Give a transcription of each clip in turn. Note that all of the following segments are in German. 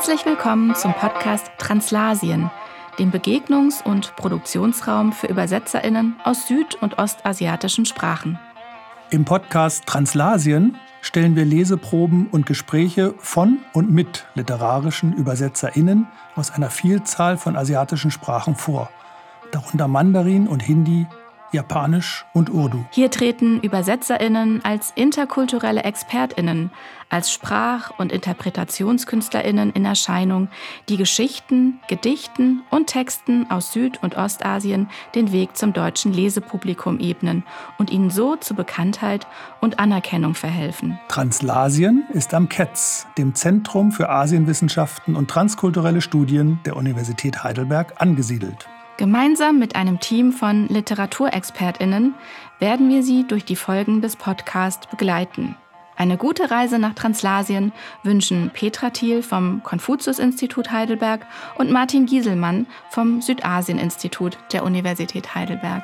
Herzlich willkommen zum Podcast Translasien, dem Begegnungs- und Produktionsraum für ÜbersetzerInnen aus süd- und ostasiatischen Sprachen. Im Podcast Translasien stellen wir Leseproben und Gespräche von und mit literarischen ÜbersetzerInnen aus einer Vielzahl von asiatischen Sprachen vor, darunter Mandarin und Hindi, Japanisch und Urdu. Hier treten ÜbersetzerInnen als interkulturelle ExpertInnen, als Sprach- und InterpretationskünstlerInnen in Erscheinung, die Geschichten, Gedichten und Texten aus Süd- und Ostasien den Weg zum deutschen Lesepublikum ebnen und ihnen so zu Bekanntheit und Anerkennung verhelfen. Translasien ist am KEZ, dem Zentrum für Asienwissenschaften und transkulturelle Studien der Universität Heidelberg, angesiedelt. Gemeinsam mit einem Team von LiteraturexpertInnen werden wir Sie durch die Folgen des Podcasts begleiten. Eine gute Reise nach Translasien wünschen Petra Thiel vom Konfuzius-Institut Heidelberg und Martin Gieselmann vom Südasien-Institut der Universität Heidelberg.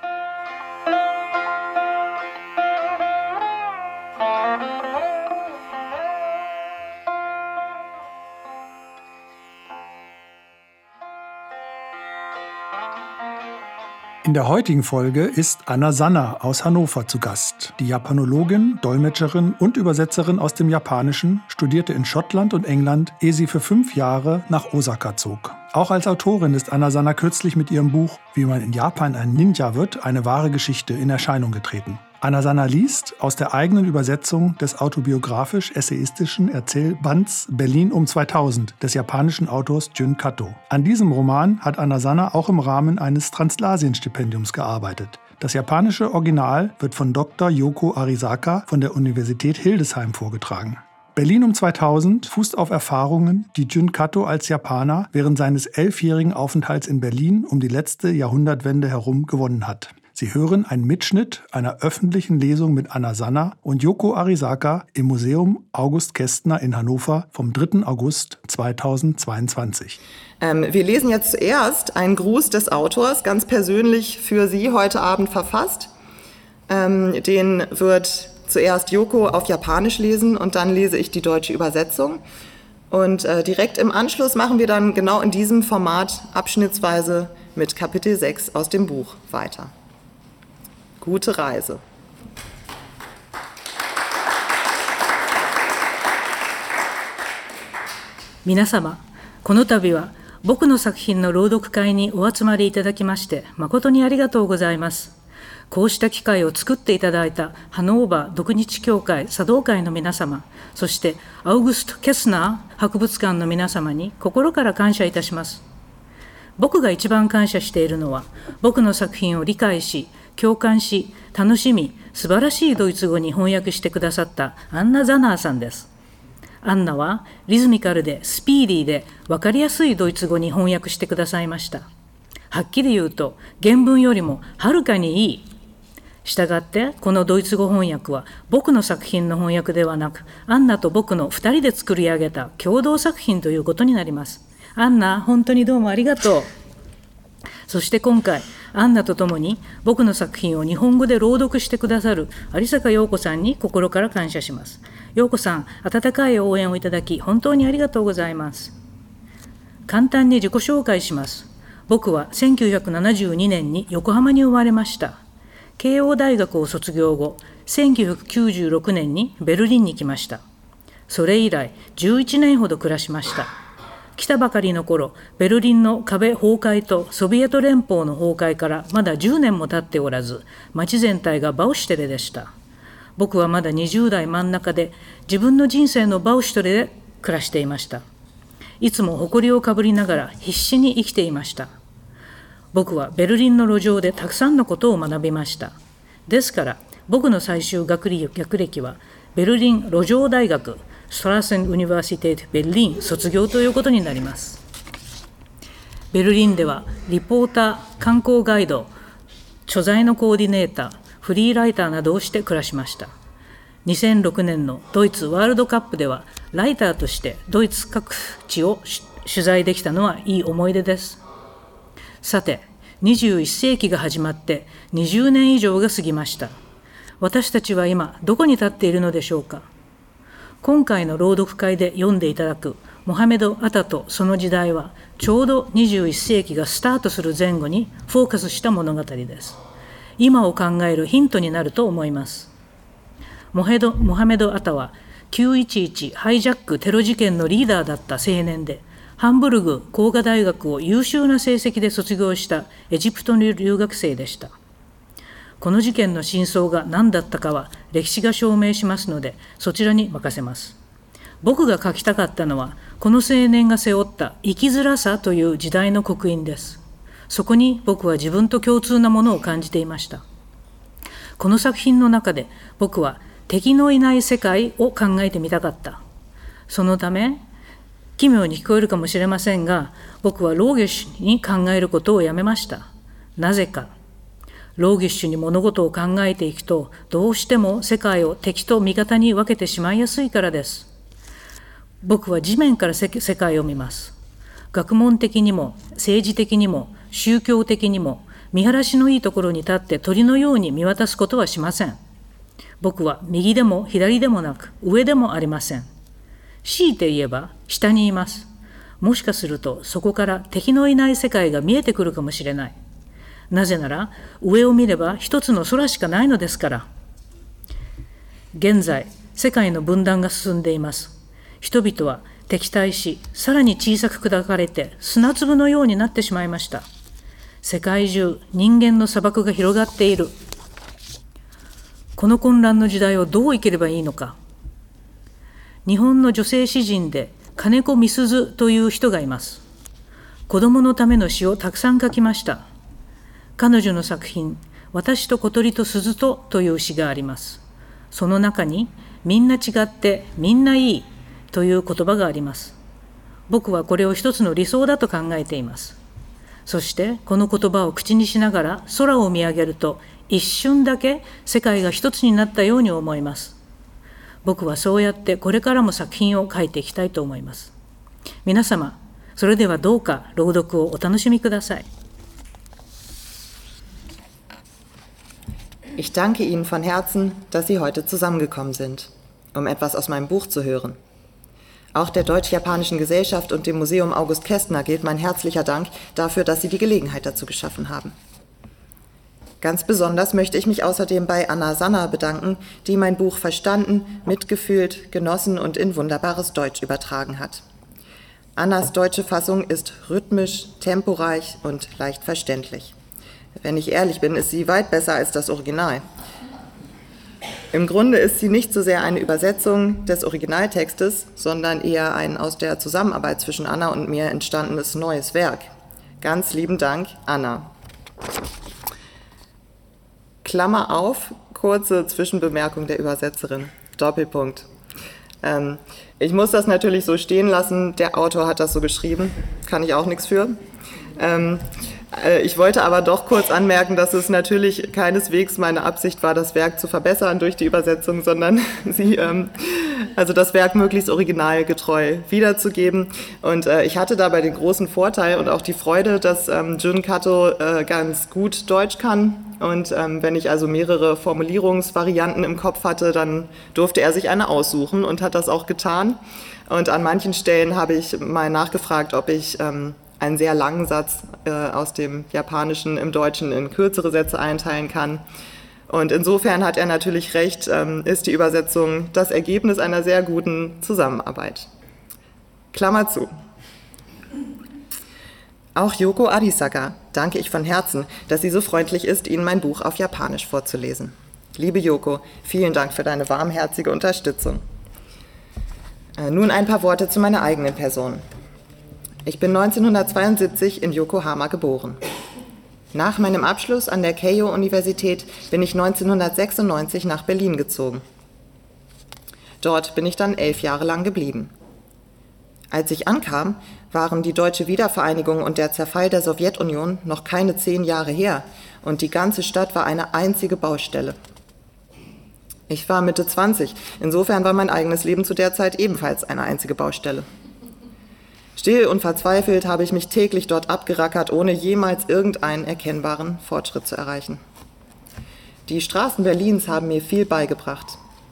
In der heutigen Folge ist Anna Sanna aus Hannover zu Gast. Die Japanologin, Dolmetscherin und Übersetzerin aus dem Japanischen studierte in Schottland und England, ehe sie für 5 Jahre nach Osaka zog. Auch als Autorin ist Anna Sanna kürzlich mit ihrem Buch »Wie man in Japan ein Ninja wird, eine wahre Geschichte« in Erscheinung getreten. Anna Sanna liest aus der eigenen Übersetzung des autobiografisch-essayistischen Erzählbands Berlin um 2000 des japanischen Autors Jun Kato. An diesem Roman hat Anna Sanna auch im Rahmen eines Translasien-Stipendiums gearbeitet. Das japanische Original wird von Dr. Yoko Arisaka von der Universität Hildesheim vorgetragen. Berlin um 2000 fußt auf Erfahrungen, die Jun Kato als Japaner während seines 11-jährigen Aufenthalts in Berlin um die letzte Jahrhundertwende herum gewonnen hat. Sie hören einen Mitschnitt einer öffentlichen Lesung mit Anna Sanna und Yoko Arisaka im Museum August Kästner in Hannover vom 3. August 2022. Wir lesen jetzt zuerst einen Gruß des Autors, ganz persönlich für Sie heute Abend verfasst. Den wird zuerst Yoko auf Japanisch lesen und dann lese ich die deutsche Übersetzung. Und direkt im Anschluss machen wir dann genau in diesem Format abschnittsweise mit Kapitel 6 aus dem Buch weiter. Gute Reise. 皆様、この度は僕の作品の朗読会にお集まりいただきまして誠にありがとうございます。こうした機会を作っていただいたハノーバー独日協会茶道会の皆様、そしてアウグスト・ケスナー博物館の皆様に心から感謝いたします。僕が一番感謝しているのは、僕の作品を理解し、共感し、楽しみ、素晴らしいドイツ語に翻訳してくださったアンナ・ザナーさんです。アンナはリズミカルでスピーディーで分かりやすいドイツ語に翻訳してくださいました。はっきり言うと、原文よりもはるかにいい。したがって、このドイツ語翻訳は僕の作品の翻訳ではなく、アンナと僕の2人で作り上げた共同作品ということになります。アンナ、本当にどうもありがとう。そして今回、アンナと共に僕の作品を日本語で朗読してくださる有坂陽子さんに心から感謝します。陽子さん、温かい応援をいただき本当にありがとうございます。簡単に自己紹介します。僕は1972年に横浜に生まれました。慶応大学を卒業後、1996年にベルリンに来ました。それ以来11年ほど暮らしました。来たばかりの頃、ベルリンの壁崩壊とソビエト連邦の崩壊からまだ10年も経っておらず、街全体がバウシュテレでした。僕はまだ20代真ん中で、自分の人生のバウシュテレで暮らしていました。いつも誇りをかぶりながら必死に生きていました。僕はベルリンの路上でたくさんのことを学びました。ですから、僕の最終学歴は、ベルリン路上大学、ストラーセン・ユニバーシテート・ベルリン卒業ということになります。ベルリンではリポーター、観光ガイド、書材のコーディネーター、フリーライターなどをして暮らしました。2006年のドイツワールドカップではライターとしてドイツ各地を取材できたのはいい思い出です。さて、21世紀が始まって20年以上が過ぎました。私たちは今どこに立っているのでしょうか。今回の朗読会で読んでいただくモハメド・アタとその時代はちょうど21世紀がスタートする前後にフォーカスした物語です。今を考えるヒントになると思います。モハメド・アタは911ハイジャックテロ事件のリーダーだった青年で、ハンブルグ工科大学を優秀な成績で卒業したエジプトの留学生でした。この事件の真相が何だったかは歴史が証明しますので、そちらに任せます。僕が書きたかったのは、この青年が背負った生きづらさという時代の刻印です。そこに僕は自分と共通なものを感じていました。この作品の中で僕は敵のいない世界を考えてみたかった。そのため、奇妙に聞こえるかもしれませんが、僕はローゲッシュに考えることをやめました。なぜか。ローゲッシュに物事を考えていくと、どうしても世界を敵と味方に分けてしまいやすいからです。僕は地面から世界を見ます。学問的にも、政治的にも、宗教的にも、見晴らしのいいところに立って鳥のように見渡すことはしません。僕は右でも左でもなく、上でもありません。強いて言えば下にいます。もしかするとそこから敵のいない世界が見えてくるかもしれない。なぜなら上を見れば一つの空しかないのですから。現在、世界の分断が進んでいます。人々は敵対し、さらに小さく砕かれて砂粒のようになってしまいました。世界中、人間の砂漠が広がっている。この混乱の時代をどう生きればいいのか。日本の女性詩人で金子みすずという人がいます。子供のための詩をたくさん書きました。彼女の作品、私と小鳥と鈴とという詩があります。その中に、みんな違ってみんないいという言葉があります。僕はこれを一つの理想だと考えています。そしてこの言葉を口にしながら空を見上げると、一瞬だけ世界が一つになったように思います。僕はそうやってこれからも作品を書いていきたいと思います。皆様、それではどうか朗読をお楽しみください。 Ich danke Ihnen von Herzen, dass Sie heute zusammengekommen sind, um etwas aus meinem Buch zu hören. Auch der Deutsch-Japanischen Gesellschaft und dem Museum August Kästner gilt mein herzlicher Dank dafür, dass Sie die Gelegenheit dazu geschaffen haben. Ganz besonders möchte ich mich außerdem bei Anna Sanna bedanken, die mein Buch verstanden, mitgefühlt, genossen und in wunderbares Deutsch übertragen hat. Annas deutsche Fassung ist rhythmisch, temporeich und leicht verständlich. Wenn ich ehrlich bin, ist sie weit besser als das Original. Im Grunde ist sie nicht so sehr eine Übersetzung des Originaltextes, sondern eher ein aus der Zusammenarbeit zwischen Anna und mir entstandenes neues Werk. Ganz lieben Dank, Anna. Klammer auf, kurze Zwischenbemerkung der Übersetzerin, Doppelpunkt. Ich muss das natürlich so stehen lassen, der Autor hat das so geschrieben, kann ich auch nichts für. Ich wollte aber doch kurz anmerken, dass es natürlich keineswegs meine Absicht war, das Werk zu verbessern durch die Übersetzung, sondern also das Werk möglichst originalgetreu wiederzugeben. Und ich hatte dabei den großen Vorteil und auch die Freude, dass Jun Kato ganz gut Deutsch kann. Und wenn ich also mehrere Formulierungsvarianten im Kopf hatte, dann durfte er sich eine aussuchen und hat das auch getan. Und an manchen Stellen habe ich mal nachgefragt, ob ich einen sehr langen Satz aus dem Japanischen im Deutschen in kürzere Sätze einteilen kann. Und insofern hat er natürlich recht, ist die Übersetzung das Ergebnis einer sehr guten Zusammenarbeit. Klammer zu. Auch Yoko Arisaka danke ich von Herzen, dass sie so freundlich ist, Ihnen mein Buch auf Japanisch vorzulesen. Liebe Yoko, vielen Dank für deine warmherzige Unterstützung. Nun ein paar Worte zu meiner eigenen Person. Ich bin 1972 in Yokohama geboren. Nach meinem Abschluss an der Keio-Universität bin ich 1996 nach Berlin gezogen. Dort bin ich dann 11 Jahre lang geblieben. Als ich ankam, waren die deutsche Wiedervereinigung und der Zerfall der Sowjetunion noch keine 10 Jahre her und die ganze Stadt war eine einzige Baustelle. Ich war Mitte 20, insofern war mein eigenes Leben zu der Zeit ebenfalls eine einzige Baustelle. Still und verzweifelt habe ich mich täglich dort abgerackert, ohne jemals irgendeinen erkennbaren Fortschritt zu erreichen. Die Straßen Berlins haben mir viel beigebracht.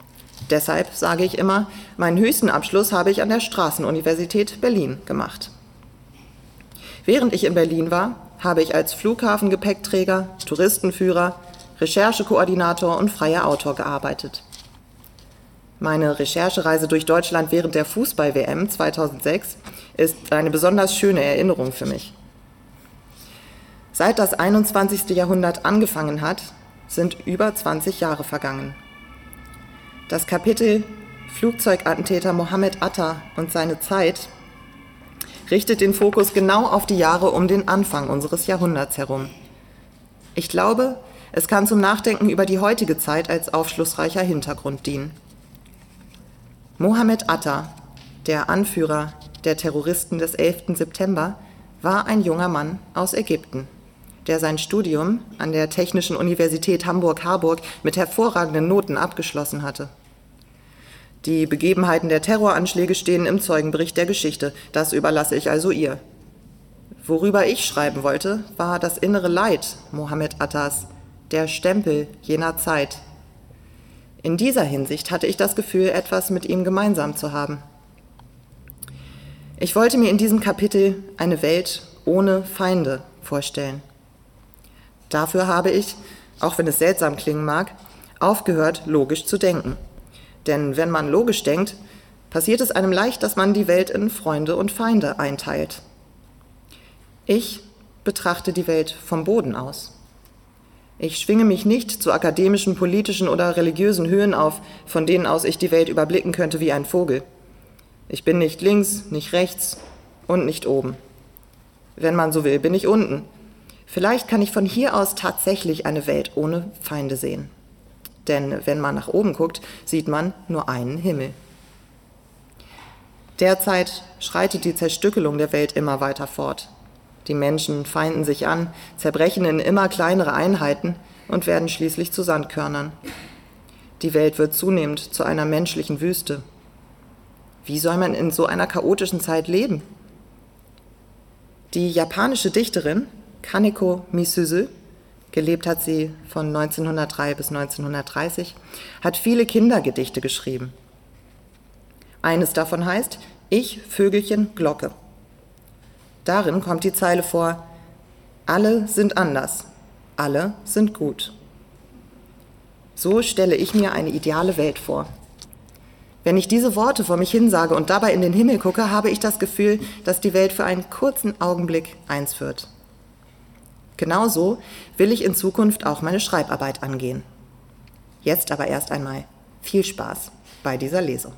Deshalb sage ich immer, meinen höchsten Abschluss habe ich an der Straßenuniversität Berlin gemacht. Während ich in Berlin war, habe ich als Flughafengepäckträger, Touristenführer, Recherchekoordinator und freier Autor gearbeitet. Meine Recherchereise durch Deutschland während der Fußball-WM 2006 ist eine besonders schöne Erinnerung für mich. Seit das 21. Jahrhundert angefangen hat, sind über 20 Jahre vergangen. Das Kapitel Flugzeugattentäter Mohammed Atta und seine Zeit richtet den Fokus genau auf die Jahre um den Anfang unseres Jahrhunderts herum. Ich glaube, es kann zum Nachdenken über die heutige Zeit als aufschlussreicher Hintergrund dienen. Mohammed Atta, der Anführer der Terroristen des 11. September, war ein junger Mann aus Ägypten, der sein Studium an der Technischen Universität Hamburg-Harburg mit hervorragenden Noten abgeschlossen hatte. Die Begebenheiten der Terroranschläge stehen im Zeugenbericht der Geschichte, das überlasse ich also ihr. Worüber ich schreiben wollte, war das innere Leid Mohammed Attas, der Stempel jener Zeit. In dieser Hinsicht hatte ich das Gefühl, etwas mit ihm gemeinsam zu haben. Ich wollte mir in diesem Kapitel eine Welt ohne Feinde vorstellen. Dafür habe ich, auch wenn es seltsam klingen mag, aufgehört, logisch zu denken. Denn wenn man logisch denkt, passiert es einem leicht, dass man die Welt in Freunde und Feinde einteilt. Ich betrachte die Welt vom Boden aus. Ich schwinge mich nicht zu akademischen, politischen oder religiösen Höhen auf, von denen aus ich die Welt überblicken könnte wie ein Vogel. Ich bin nicht links, nicht rechts und nicht oben. Wenn man so will, bin ich unten. Vielleicht kann ich von hier aus tatsächlich eine Welt ohne Feinde sehen. Denn wenn man nach oben guckt, sieht man nur einen Himmel. Derzeit schreitet die Zerstückelung der Welt immer weiter fort. Die Menschen feinden sich an, zerbrechen in immer kleinere Einheiten und werden schließlich zu Sandkörnern. Die Welt wird zunehmend zu einer menschlichen Wüste. Wie soll man in so einer chaotischen Zeit leben? Die japanische Dichterin Kaneko Misuzu, gelebt hat sie von 1903 bis 1930, hat viele Kindergedichte geschrieben. Eines davon heißt Ich, Vögelchen, Glocke. Darin kommt die Zeile vor, alle sind anders, alle sind gut. So stelle ich mir eine ideale Welt vor. Wenn ich diese Worte vor mich hinsage und dabei in den Himmel gucke, habe ich das Gefühl, dass die Welt für einen kurzen Augenblick eins wird. Genauso will ich in Zukunft auch meine Schreibarbeit angehen. Jetzt aber erst einmal viel Spaß bei dieser Lesung.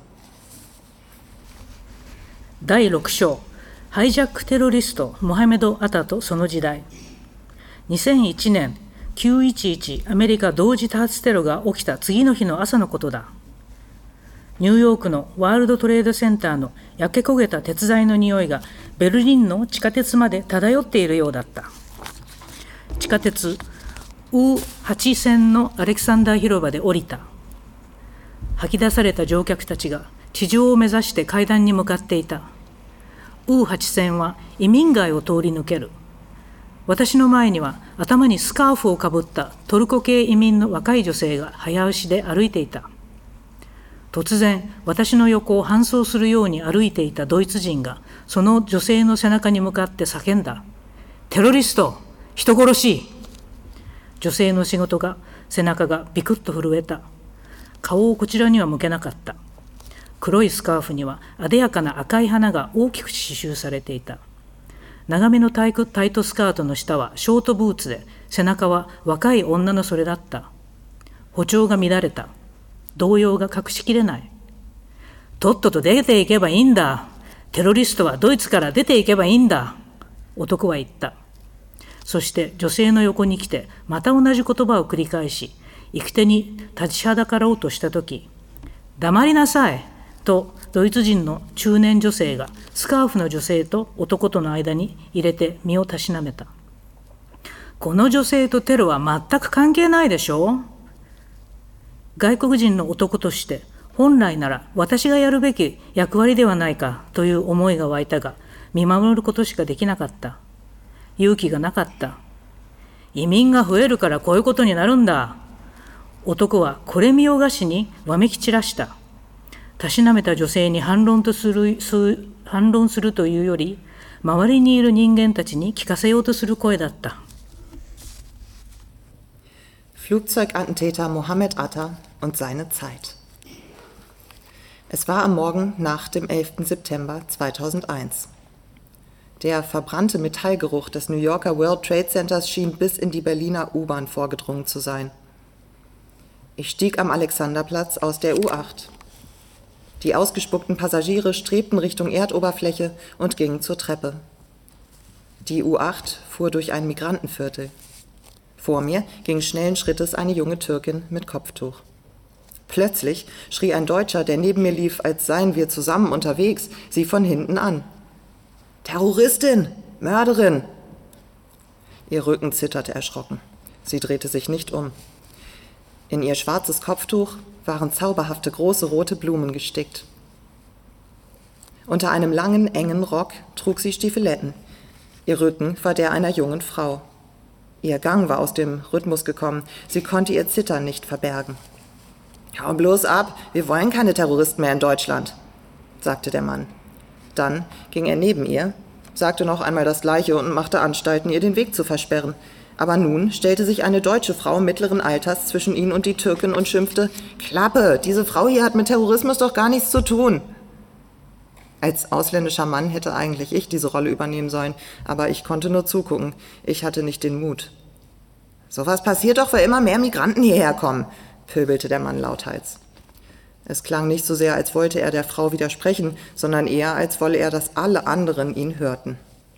第6章ハイジャックテロリストモハメド・アタとその時代。2001年911アメリカ同時多発テロが起きた次の日の朝のことだ。ニューヨークのワールドトレードセンターの焼け焦げた鉄材の匂いがベルリンの地下鉄まで漂っているようだった。地下鉄ウー8線のアレクサンダー広場で降りた。吐き出された乗客たちが地上を目指して階段に向かっていた。ウー8線は移民街を通り抜ける。私の前には頭にスカーフをかぶったトルコ系移民の若い女性が早足で歩いていた。突然、私の横を搬送するように歩いていたドイツ人が、その女性の背中に向かって叫んだ。テロリスト、人殺し。女性の背中がビクッと震えた。顔をこちらには向けなかった。黒いスカーフにはあでやかな赤い花が大きく刺繍されていた。長めのタイトスカートの下はショートブーツで、背中は若い女のそれだった。歩調が乱れた。動揺が隠しきれない。とっとと出ていけばいいんだ。テロリストはドイツから出ていけばいいんだ。男は言った。そして女性の横に来て、また同じ言葉を繰り返し、行く手に立ちはだかろうとしたとき、黙りなさいとドイツ人の中年女性がスカーフの女性と男との間に入れて身をたしなめた。この女性とテロは全く関係ないでしょう。外国人の男として本来なら私がやるべき役割ではないかという思いが湧いたが、見守ることしかできなかった。勇気がなかった。移民が増えるからこういうことになるんだ。男はこれ見よがしにわめき散らした。 たしなめた女性に反論するというより、周りにいる人間たちに聞かせようとする声だった。 Flugzeugattentäter Mohammed Atta und seine Zeit. Es war am Morgen nach dem 11. September 2001. Der verbrannte Metallgeruch des New Yorker World Trade Centers schien bis in die Berliner U-Bahn vorgedrungen zu sein. Ich stieg am Alexanderplatz aus der U8. Die ausgespuckten Passagiere strebten Richtung Erdoberfläche und gingen zur Treppe. Die U8 fuhr durch ein Migrantenviertel. Vor mir ging schnellen Schrittes eine junge Türkin mit Kopftuch. Plötzlich schrie ein Deutscher, der neben mir lief, als seien wir zusammen unterwegs, sie von hinten an. »Terroristin! Mörderin!« Ihr Rücken zitterte erschrocken. Sie drehte sich nicht um. In ihr schwarzes Kopftuch waren zauberhafte große rote Blumen gestickt. Unter einem langen, engen Rock trug sie Stiefeletten. Ihr Rücken war der einer jungen Frau. Ihr Gang war aus dem Rhythmus gekommen. Sie konnte ihr Zittern nicht verbergen. »Hau bloß ab, wir wollen keine Terroristen mehr in Deutschland«, sagte der Mann. Dann ging er neben ihr, sagte noch einmal das Gleiche und machte Anstalten, ihr den Weg zu versperren. Aber nun stellte sich eine deutsche Frau mittleren Alters zwischen ihn und die Türkin und schimpfte: »Klappe, diese Frau hier hat mit Terrorismus doch gar nichts zu tun.« Als ausländischer Mann hätte eigentlich ich diese Rolle übernehmen sollen, aber ich konnte nur zugucken. Ich hatte nicht den Mut. »Sowas passiert doch, weil immer mehr Migranten hierher kommen«, pöbelte der Mann lauthals. Es klang nicht so sehr, als wollte er der Frau widersprechen, sondern eher, als wolle er, dass alle anderen ihn hörten.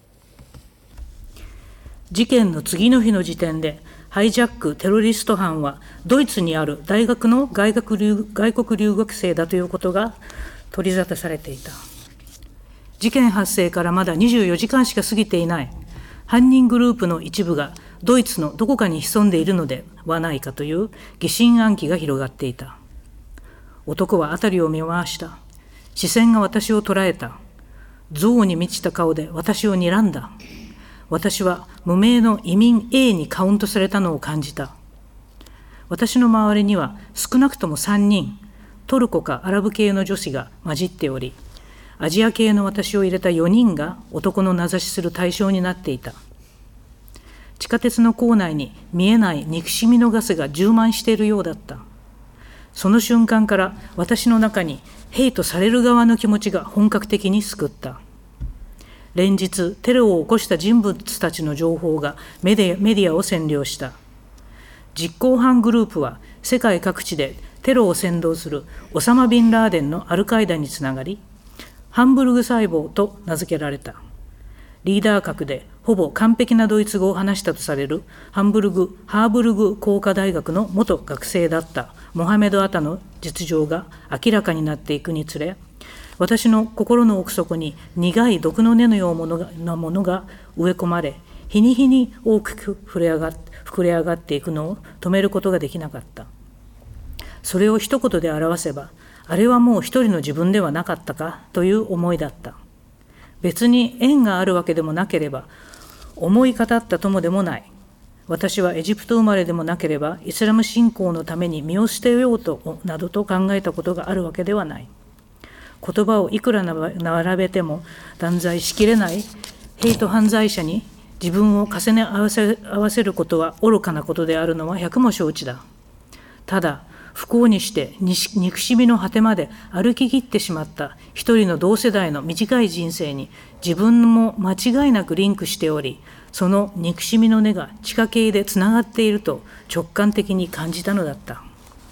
事件の次の日の時点で、ハイジャック・テロリスト犯はドイツにある大学の外国留学生だということが取り沙汰されていた。事件発生からまだ24時間しか過ぎていない。犯人グループの一部がドイツのどこかに潜んでいるのではないかという疑心暗鬼が広がっていた。男は辺りを見回した。視線が私を捉えた。憎悪に満ちた顔で私を睨んだ。私は無名の移民 A にカウントされたのを感じた。私の周りには少なくとも3人、トルコかアラブ系の女子が混じっており、アジア系の私を入れた4人が男の名指しする対象になっていた。地下鉄の構内に見えない憎しみのガスが充満しているようだった。その瞬間から私の中にヘイトされる側の気持ちが本格的に救った。連日テロを起こした人物たちの情報がメディアを占領した。実行犯グループは世界各地でテロを扇動するオサマ・ビンラーデンのアルカイダにつながり、ハンブルグ細胞と名付けられた。リーダー格でほぼ完璧なドイツ語を話したとされるハーブルグ工科大学の元学生だったモハメド・アタの実情が明らかになっていくにつれ、私の心の奥底に苦い毒の根のようなものが植え込まれ、日に日に大きく膨れ上がっていくのを止めることができなかった。それを一言で表せば、あれはもう一人の自分ではなかったかという思いだった。別に縁があるわけでもなければ、思い語った友でもない。私はエジプト生まれでもなければ、イスラム信仰のために身を捨てようとなどと考えたことがあるわけではない。言葉をいくら並べても断罪しきれないヘイト犯罪者に自分を重ね合わせることは愚かなことであるのは百も承知だ。ただ、不幸にして憎しみの果てまで歩き切ってしまった一人の同世代の短い人生に自分も間違いなくリンクしており、その憎しみの根が地下系でつながっていると直感的に感じたのだった。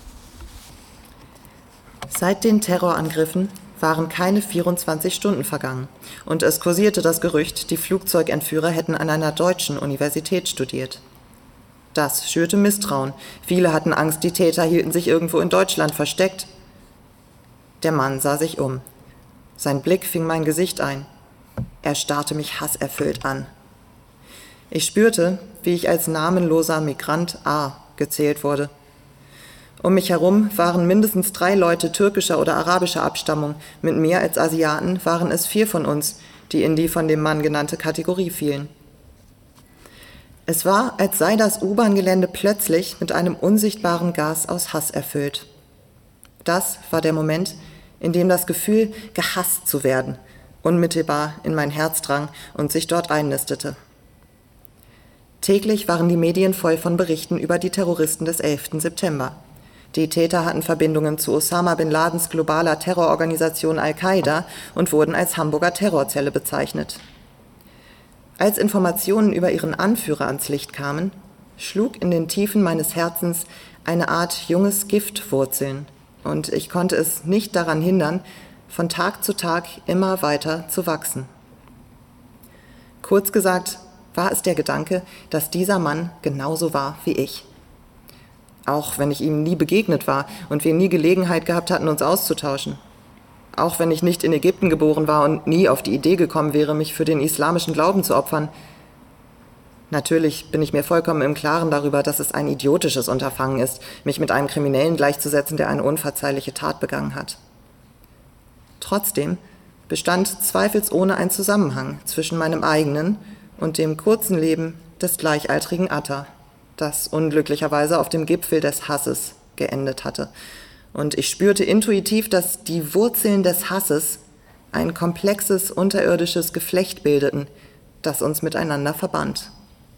Seit den Terrorangriffen waren keine 24 Stunden vergangen und es kursierte das Gerücht, die Flugzeugentführer hätten an einer deutschen Universität studiert. Das schürte Misstrauen. Viele hatten Angst, die Täter hielten sich irgendwo in Deutschland versteckt. Der Mann sah sich um. Sein Blick fing mein Gesicht ein. Er starrte mich hasserfüllt an. Ich spürte, wie ich als namenloser Migrant A gezählt wurde. Um mich herum waren mindestens 3 Leute türkischer oder arabischer Abstammung. Mit mir als Asiaten waren es 4 von uns, die in die von dem Mann genannte Kategorie fielen. Es war, als sei das U-Bahn-Gelände plötzlich mit einem unsichtbaren Gas aus Hass erfüllt. Das war der Moment, in dem das Gefühl, gehasst zu werden, unmittelbar in mein Herz drang und sich dort einnistete. Täglich waren die Medien voll von Berichten über die Terroristen des 11. September. Die Täter hatten Verbindungen zu Osama bin Ladens globaler Terrororganisation Al-Qaida und wurden als Hamburger Terrorzelle bezeichnet. Als Informationen über ihren Anführer ans Licht kamen, schlug in den Tiefen meines Herzens eine Art junges Gift Wurzeln, und ich konnte es nicht daran hindern, von Tag zu Tag immer weiter zu wachsen. Kurz gesagt war es der Gedanke, dass dieser Mann genauso war wie ich. Auch wenn ich ihm nie begegnet war und wir nie Gelegenheit gehabt hatten, uns auszutauschen. Auch wenn ich nicht in Ägypten geboren war und nie auf die Idee gekommen wäre, mich für den islamischen Glauben zu opfern. Natürlich bin ich mir vollkommen im Klaren darüber, dass es ein idiotisches Unterfangen ist, mich mit einem Kriminellen gleichzusetzen, der eine unverzeihliche Tat begangen hat. Trotzdem bestand zweifelsohne ein Zusammenhang zwischen meinem eigenen und dem kurzen Leben des gleichaltrigen Atta, das unglücklicherweise auf dem Gipfel des Hasses geendet hatte. Und ich spürte intuitiv, dass die Wurzeln des Hasses ein komplexes unterirdisches Geflecht bildeten, das uns miteinander verband.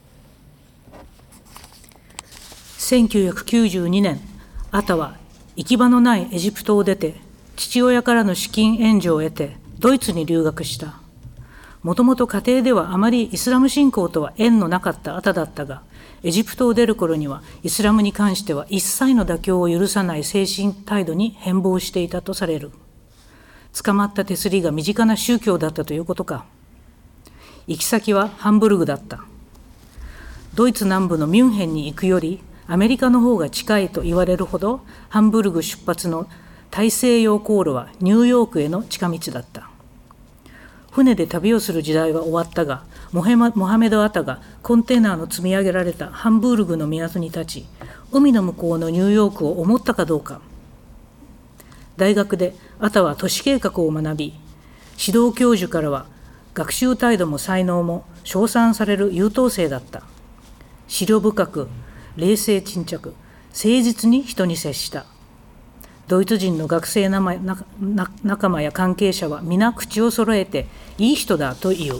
1992年、アタは行き場のないエジプトを出て、父親からの資金援助を得て、ドイツに留学した。もともと家庭ではあまりイスラム信仰とは縁のなかったアタだったが、エジプトを出る頃にはイスラムに関しては一切の妥協を許さない精神態度に変貌していたとされる。捕まった手すりが身近な宗教だったということか。行き先はハンブルグだった。ドイツ南部のミュンヘンに行くより、アメリカの方が近いと言われるほど、ハンブルグ出発の大西洋航路はニューヨークへの近道だった。船で旅をする時代は終わったが、モハメド・アタがコンテナの積み上げられたハンブルグの港に立ち、海の向こうのニューヨークを思ったかどうか。大学でアタは都市計画を学び、指導教授からは学習態度も才能も称賛される優等生だった。思慮深く、冷静沈着、誠実に人に接した。ドイツ人の学生仲間や関係者は皆口を揃えていい人だと言う。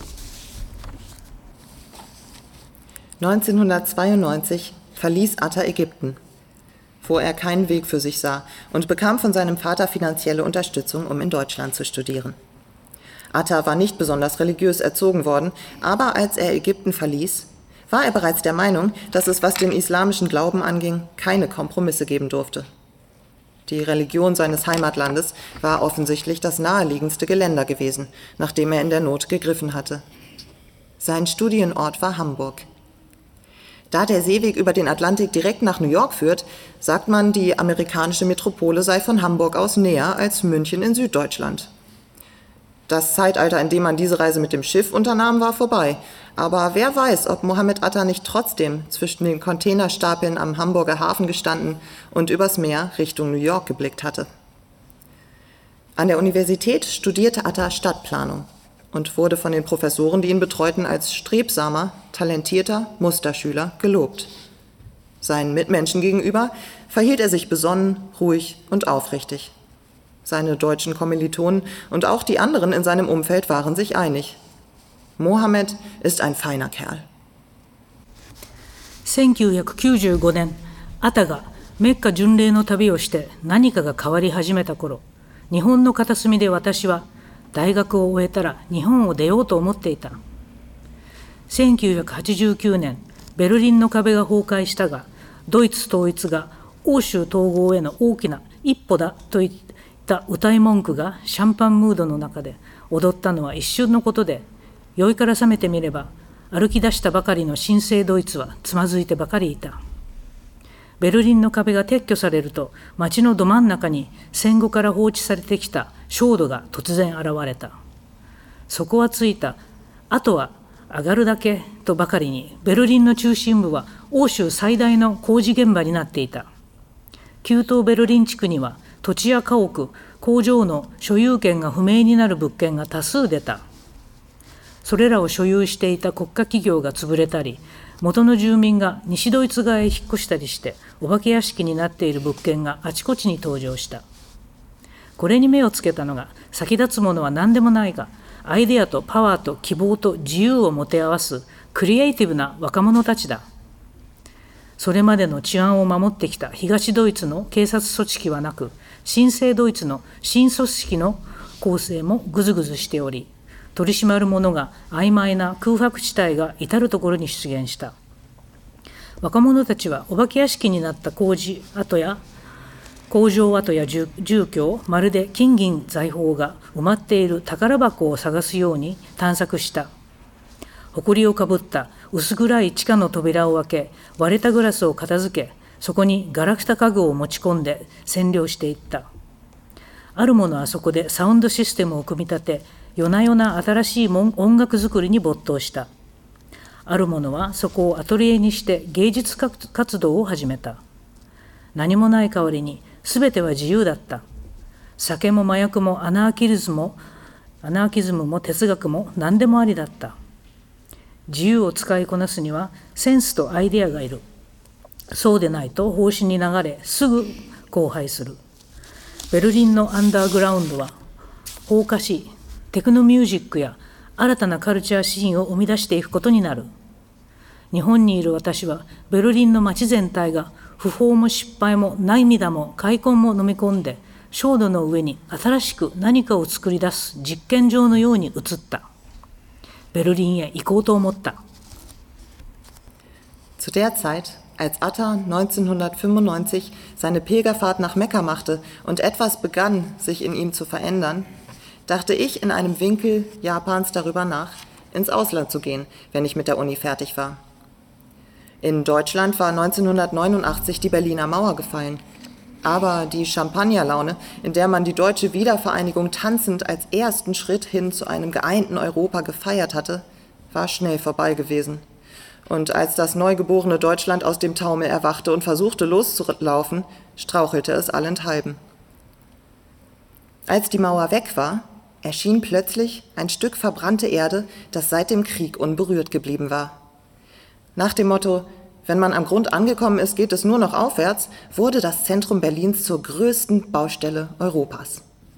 1992 verließ Atta Ägypten, wo er keinen Weg für sich sah, und bekam von seinem Vater finanzielle Unterstützung, um in Deutschland zu studieren. Atta war nicht besonders religiös erzogen worden, aber als er Ägypten verließ, war er bereits der Meinung, dass es, was den islamischen Glauben anging, keine Kompromisse geben durfte. Die Religion seines Heimatlandes war offensichtlich das naheliegendste Geländer gewesen, nach dem er in der Not gegriffen hatte. Sein Studienort war Hamburg. Da der Seeweg über den Atlantik direkt nach New York führt, sagt man, die amerikanische Metropole sei von Hamburg aus näher als München in Süddeutschland. Das Zeitalter, in dem man diese Reise mit dem Schiff unternahm, war vorbei. Aber wer weiß, ob Mohammed Atta nicht trotzdem zwischen den Containerstapeln am Hamburger Hafen gestanden und übers Meer Richtung New York geblickt hatte. An der Universität studierte Atta Stadtplanung und wurde von den Professoren, die ihn betreuten, als strebsamer, talentierter Musterschüler gelobt. Seinen Mitmenschen gegenüber verhielt er sich besonnen, ruhig und aufrichtig. Seine deutschen Kommilitonen und auch die anderen in seinem Umfeld waren sich einig. Mohammed ist ein feiner Kerl. 1995年、アタがメッカ巡礼の旅をして何かが変わり始めた頃、日本の片隅で私は大学を終えたら日本を出ようと思っていた。1989年、ベルリンの壁が崩壊したが、ドイツ統一が欧州統合への大きな一歩だと言った歌い文句がシャンパンムードの中で踊ったのは一瞬のことで、酔いから覚めてみれば歩き出したばかりの新生ドイツはつまずいてばかりいた。ベルリンの壁が撤去されると、街のど真ん中に戦後から放置されてきた焦土が突然現れた。底はついた、あとは上がるだけとばかりに、ベルリンの中心部は欧州最大の工事現場になっていた。旧東ベルリン地区には土地や家屋、工場の所有権が不明になる物件が多数出た。それらを所有していた国家企業が潰れたり、元の住民が西ドイツ側へ引っ越したりして、お化け屋敷になっている物件があちこちに登場した。 これに目をつけたのが、先立つものは何でもないが、アイデアとパワーと希望と自由をもてあわすクリエイティブな若者たちだ。それまでの治安を守ってきた東ドイツの警察組織はなく、新生ドイツの新組織の構成もぐずぐずしており、取り締まる者が曖昧な空白地帯が至るところに出現した。若者たちはお化け屋敷になった工場跡や住居をまるで金銀財宝が埋まっている宝箱を探すように探索した。埃をかぶった薄暗い地下の扉を開け、割れたグラスを片付け、そこにガラクタ家具を持ち込んで占領していった。ある者はそこでサウンドシステムを組み立て、夜な夜な新しい音楽作りに没頭した。ある者はそこをアトリエにして芸術活動を始めた。何もない代わりに全ては自由だった。酒も麻薬もアナーキズムも哲学も何でもありだった。自由を使いこなすにはセンスとアイデアがいる。そうでないと方針に流れ、すぐ荒廃する。ベルリンのアンダーグラウンドは放火し、テクノミュージックや新たなカルチャーシーンを生み出していくことになる。日本にいる私はベルリンの街全体が不法も失敗も涙も開墾も飲み込んで、焦土の上に新しく何かを作り出す実験場のように映った。ベルリンへ行こうと思った。 Zu der Zeit, als Atta 1995 seine Pilgerfahrt nach Mekka machte und etwas begann, sich in ihm zu verändern, dachte ich in einem Winkel Japans darüber nach, ins Ausland zu gehen, wenn ich mit der Uni fertig war. In Deutschland war 1989 die Berliner Mauer gefallen. Aber die Champagnerlaune, in der man die deutsche Wiedervereinigung tanzend als ersten Schritt hin zu einem geeinten Europa gefeiert hatte, war schnell vorbei gewesen. Und als das neugeborene Deutschland aus dem Taumel erwachte und versuchte loszulaufen, strauchelte es allenthalben. Als die Mauer weg war, erschien plötzlich ein Stück verbrannte Erde, das seit dem Krieg unberührt geblieben war. Nach dem Motto, wenn man am Grund angekommen ist, geht es nur noch aufwärts, wurde das Zentrum Berlins zur größten Baustelle Europas.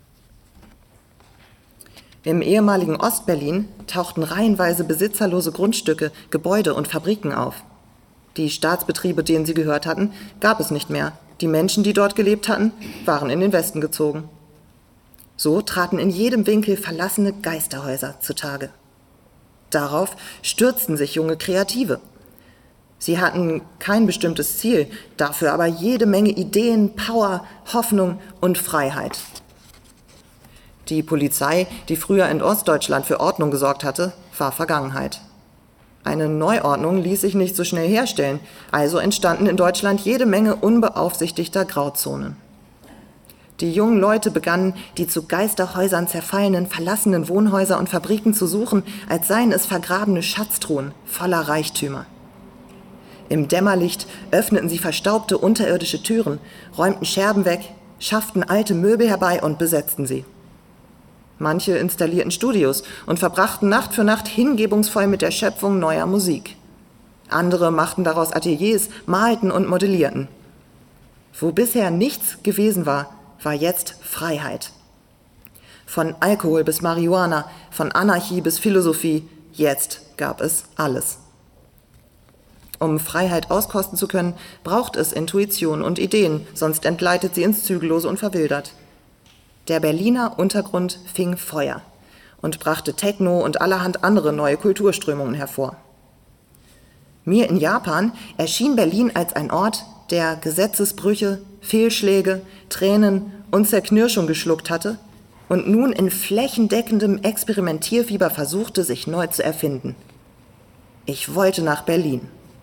Im ehemaligen Ostberlin tauchten reihenweise besitzerlose Grundstücke, Gebäude und Fabriken auf. Die Staatsbetriebe, denen sie gehört hatten, gab es nicht mehr. Die Menschen, die dort gelebt hatten, waren in den Westen gezogen. So traten in jedem Winkel verlassene Geisterhäuser zutage. Darauf stürzten sich junge Kreative. Sie hatten kein bestimmtes Ziel, dafür aber jede Menge Ideen, Power, Hoffnung und Freiheit. Die Polizei, die früher in Ostdeutschland für Ordnung gesorgt hatte, war Vergangenheit. Eine Neuordnung ließ sich nicht so schnell herstellen, also entstanden in Deutschland jede Menge unbeaufsichtigter Grauzonen. Die jungen Leute begannen, die zu Geisterhäusern zerfallenen, verlassenen Wohnhäuser und Fabriken zu suchen, als seien es vergrabene Schatztruhen voller Reichtümer. Im Dämmerlicht öffneten sie verstaubte unterirdische Türen, räumten Scherben weg, schafften alte Möbel herbei und besetzten sie. Manche installierten Studios und verbrachten Nacht für Nacht hingebungsvoll mit der Schöpfung neuer Musik. Andere machten daraus Ateliers, malten und modellierten. Wo bisher nichts gewesen war, war jetzt Freiheit. Von Alkohol bis Marihuana, von Anarchie bis Philosophie, jetzt gab es alles. Um Freiheit auskosten zu können, braucht es Intuition und Ideen, sonst entgleitet sie ins Zügellose und verwildert. Der Berliner Untergrund fing Feuer und brachte Techno und allerhand andere neue Kulturströmungen hervor. Mir in Japan erschien Berlin als ein Ort, der Gesetzesbrüche, Fehlschläge, Tränen und Zerknirschung geschluckt hatte und nun in flächendeckendem Experimentierfieber versuchte, sich neu zu erfinden. Ich wollte nach Berlin.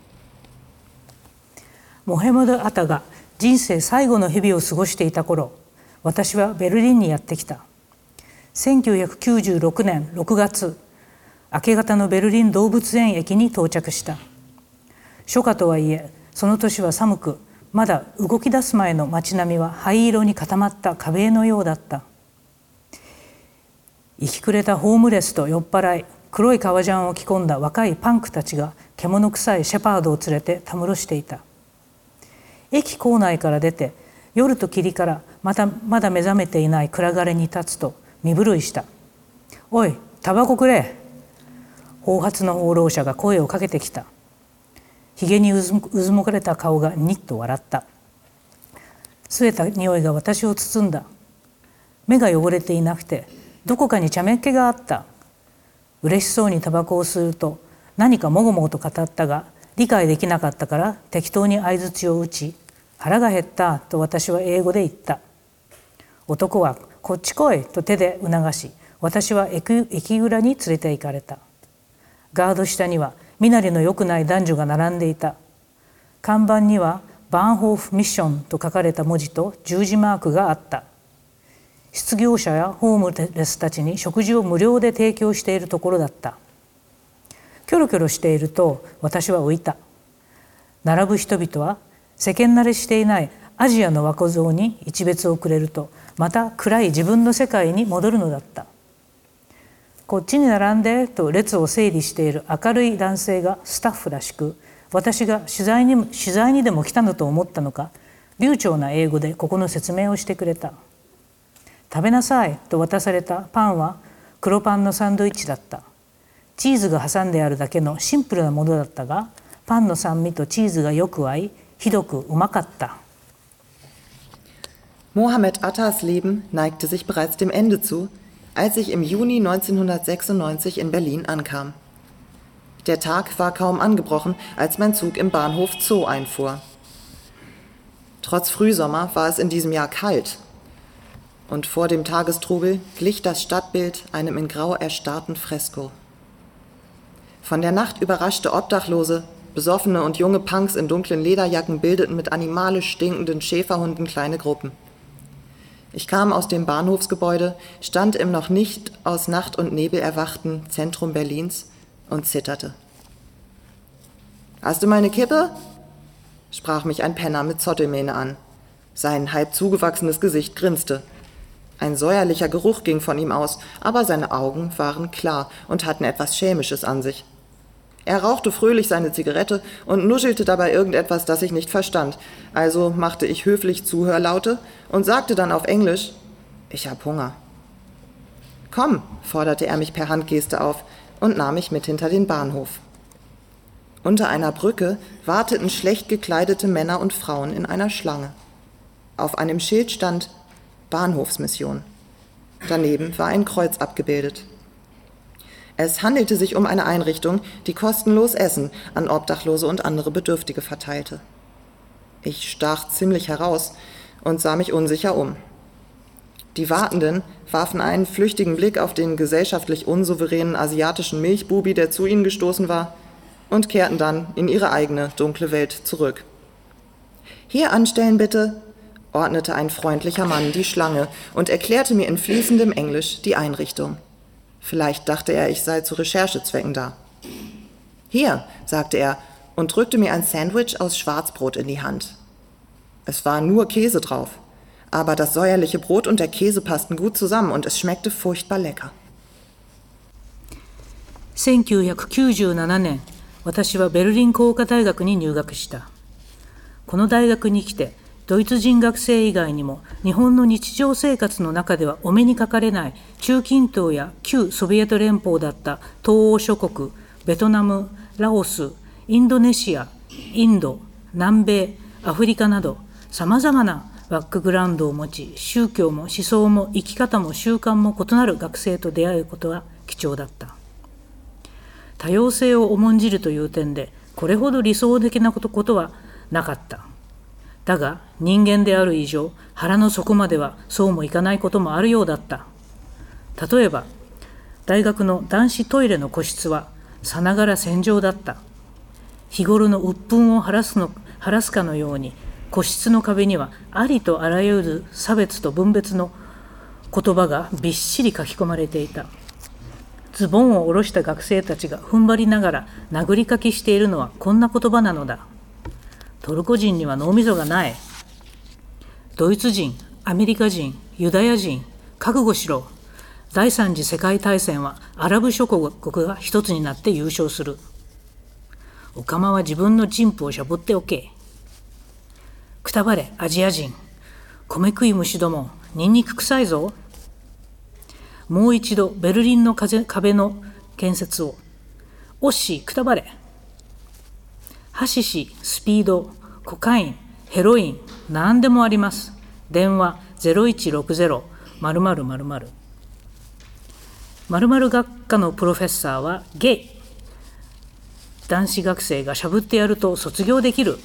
モヘマド・アタが人生最後の日々を過ごしていた頃、私はベルリンにやってきた。1996年6月、明け方のベルリン動物園駅に到着した。初夏とはいえ、その年は寒く、まだ動き出す前の街並みは灰色に固まった壁のようだった。生き暮れたホームレスと酔っ払い、黒い革ジャンを着込んだ若いパンクたちが獣臭いシェパードを連れてたむろしていた。駅構内から出て、夜と霧からまだ目覚めていない暗がりに立つと身震いした。おい、タバコくれ。毛髪の放浪者が声をかけてきた。ひげにうずもかれた顔がにっと笑った。据えた匂いが私を包んだ。目が汚れていなくてどこかに茶目っ気があった。嬉しそうにタバコを吸うと何かもごもごと語ったが理解できなかったから適当に相槌を打ち、腹が減ったと私は英語で言った。男はこっち来いと手で促し、私は駅裏に連れて行かれた。ガード下には身なりの良くない男女が並んでいた。看板にはバーンホーフミッションと書かれた文字と十字マークがあった。失業者やホームレスたちに食事を無料で提供しているところだった。キョロキョロしていると私は浮いた。並ぶ人々は世間慣れしていないアジアの和小僧に一別をくれるとまた暗い自分の世界に戻るのだった。こっちに並んでと列を整理している明るい男性がスタッフらしく、私が取材にでも来たのと思ったのか、流暢な英語でここの説明をしてくれた。食べなさいと渡されたパンは黒パンのサンドイッチだった。チーズが挟んであるだけのシンプルなものだったが、パンの酸味とチーズがよく合い、ひどくうまかった。 Mohammed Attas Leben neigte sich bereits dem Ende zu, als ich im Juni 1996 in Berlin ankam. Der Tag war kaum angebrochen, als mein Zug im Bahnhof Zoo einfuhr. Trotz Frühsommer war es in diesem Jahr kalt, und vor dem Tagestrubel glich das Stadtbild einem in Grau erstarrten Fresko. Von der Nacht überraschte Obdachlose, Besoffene und junge Punks in dunklen Lederjacken bildeten mit animalisch stinkenden Schäferhunden kleine Gruppen. Ich kam aus dem Bahnhofsgebäude, stand im noch nicht aus Nacht und Nebel erwachten Zentrum Berlins und zitterte. »Hast du meine Kippe?« sprach mich ein Penner mit Zottelmähne an. Sein halb zugewachsenes Gesicht grinste. Ein säuerlicher Geruch ging von ihm aus, aber seine Augen waren klar und hatten etwas Schelmisches an sich. Er rauchte fröhlich seine Zigarette und nuschelte dabei irgendetwas, das ich nicht verstand. Also machte ich höflich Zuhörlaute und sagte dann auf Englisch, »Ich hab Hunger.« »Komm«, forderte er mich per Handgeste auf und nahm mich mit hinter den Bahnhof. Unter einer Brücke warteten schlecht gekleidete Männer und Frauen in einer Schlange. Auf einem Schild stand »Bahnhofsmission«. Daneben war ein Kreuz abgebildet. Es handelte sich um eine Einrichtung, die kostenlos Essen an Obdachlose und andere Bedürftige verteilte. Ich stach ziemlich heraus und sah mich unsicher um. Die Wartenden warfen einen flüchtigen Blick auf den gesellschaftlich unsouveränen asiatischen Milchbubi, der zu ihnen gestoßen war, und kehrten dann in ihre eigene dunkle Welt zurück. »Hier anstellen bitte«, ordnete ein freundlicher Mann die Schlange und erklärte mir in fließendem Englisch die Einrichtung. Vielleicht dachte er, ich sei zu Recherchezwecken da. »Hier«, sagte er und drückte mir ein Sandwich aus Schwarzbrot in die Hand. Es war nur Käse drauf, aber das säuerliche Brot und der Käse passten gut zusammen und es schmeckte furchtbar lecker. 1997年、私はベルリン工科大学に入学した。この大学に来て、ドイツ人学生以外にも日本の日常生活の中ではお目にかかれない中近東や旧ソビエト連邦だった東欧諸国、ベトナム、ラオス、インドネシア、インド、南米、アフリカなどさまざまなバックグラウンドを持ち、宗教も思想も生き方も習慣も異なる学生と出会うことは貴重だった。多様性を重んじるという点でこれほど理想的なことはなかった。だが人間である以上、腹の底まではそうもいかないこともあるようだった。例えば大学の男子トイレの個室はさながら戦場だった。日頃の鬱憤を晴らすかのように、個室の壁にはありとあらゆる差別と分別の言葉がびっしり書き込まれていた。ズボンを下ろした学生たちが踏ん張りながら殴り書きしているのはこんな言葉なのだ。トルコ人には脳みそがない。ドイツ人、アメリカ人、ユダヤ人、覚悟しろ。第三次世界大戦はアラブ諸国が一つになって優勝する。オカマは自分のチンプをしゃぶっておけ。くたばれアジア人。 米食い虫ども、ニンニク臭いぞ。もう一度ベルリンの壁の建設を。おっし、くたばれ。ハシシ、スピード、コカイン、ヘロイン、何でもあります。電話0160-0000。〇〇学科のプロフェッサーはゲイ。男子学生がしゃぶってやると卒業できる。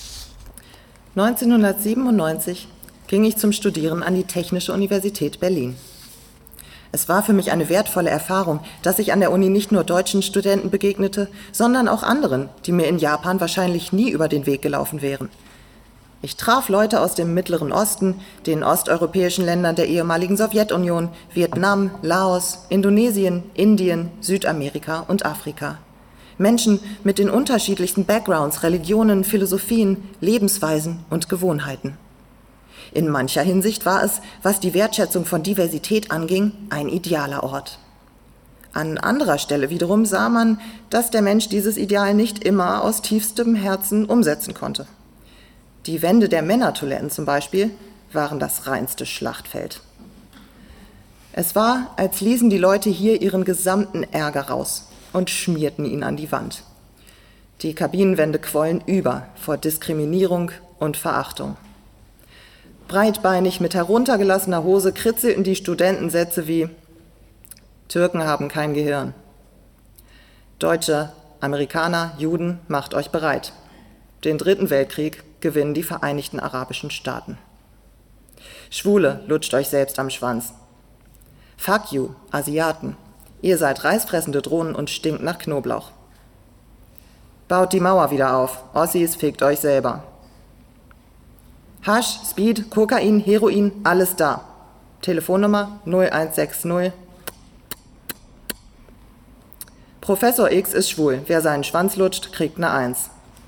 1997 ging ich zum Studieren an die Technische Universität Berlin. Es war für mich eine wertvolle Erfahrung, dass ich an der Uni nicht nur deutschen Studenten begegnete, sondern auch anderen, die mir in Japan wahrscheinlich nie über den Weg gelaufen wären. Ich traf Leute aus dem Mittleren Osten, den osteuropäischen Ländern der ehemaligen Sowjetunion, Vietnam, Laos, Indonesien, Indien, Südamerika und Afrika. Menschen mit den unterschiedlichsten Backgrounds, Religionen, Philosophien, Lebensweisen und Gewohnheiten. In mancher Hinsicht war es, was die Wertschätzung von Diversität anging, ein idealer Ort. An anderer Stelle wiederum sah man, dass der Mensch dieses Ideal nicht immer aus tiefstem Herzen umsetzen konnte. Die Wände der Männertoiletten zum Beispiel waren das reinste Schlachtfeld. Es war, als ließen die Leute hier ihren gesamten Ärger raus und schmierten ihn an die Wand. Die Kabinenwände quollen über vor Diskriminierung und Verachtung. Breitbeinig mit heruntergelassener Hose kritzelten die Studenten Sätze wie Türken haben kein Gehirn. Deutsche, Amerikaner, Juden, macht euch bereit. Den 3. Weltkrieg gewinnen die Vereinigten Arabischen Staaten. Schwule, lutscht euch selbst am Schwanz. Fuck you, Asiaten. Ihr seid reißfressende Drohnen und stinkt nach Knoblauch. Baut die Mauer wieder auf. Ossis, fickt euch selber. Hasch, Speed, Kokain, Heroin, alles da. Telefonnummer 0160. Professor X ist schwul. Wer seinen Schwanz lutscht, kriegt eine 1.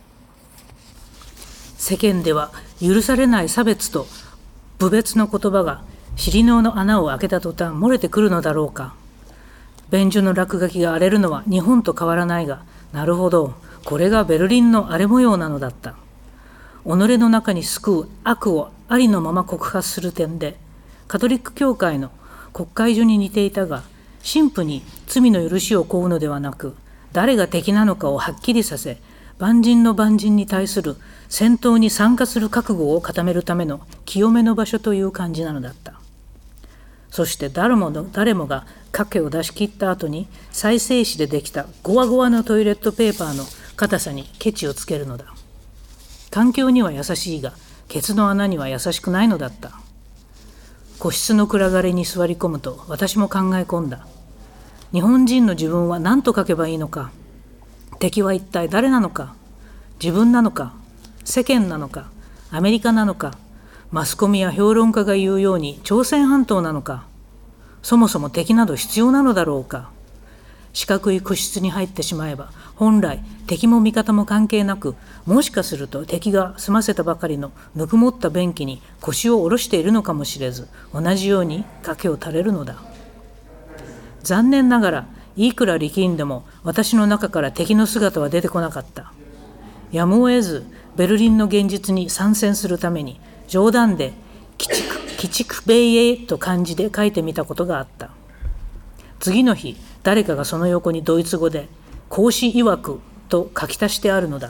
世間では許されない差別と侮蔑の言葉が尻の穴を開けた途端漏れてくるのだろうか。便所の落書きが荒れるのは日本と変わらないが、なるほど、これがベルリンの荒れ模様なのだった。己の中に救う悪をありのまま告発する点で、カトリック教会の国会所に似ていたが、神父に罪の許しを請うのではなく、誰が敵なのかをはっきりさせ、万人の万人に対する戦闘に参加する覚悟を固めるための清めの場所という感じなのだった。そして誰もが賭けを出し切った後に再生紙でできたゴワゴワのトイレットペーパーの硬さにケチをつけるのだ。環境には優しいが、ケツの穴には優しくないのだった。個室の暗がりに座り込むと私も考え込んだ。日本人の自分は何と書けばいいのか。敵は一体誰なのか。自分なのか。世間なのか。アメリカなのか。マスコミや評論家が言うように朝鮮半島なのか。そもそも敵など必要なのだろうか。四角い個室に入ってしまえば、本来敵も味方も関係なく、もしかすると敵が済ませたばかりのぬくもった便器に腰を下ろしているのかもしれず、同じように賭けを垂れるのだ。残念ながら、いくら力んでも私の中から敵の姿は出てこなかった。やむを得ずベルリンの現実に参戦するために冗談で鬼畜米英と漢字で書いてみたことがあった。次の日、誰かがその横にドイツ語で孔子曰くと書き足してあるのだった。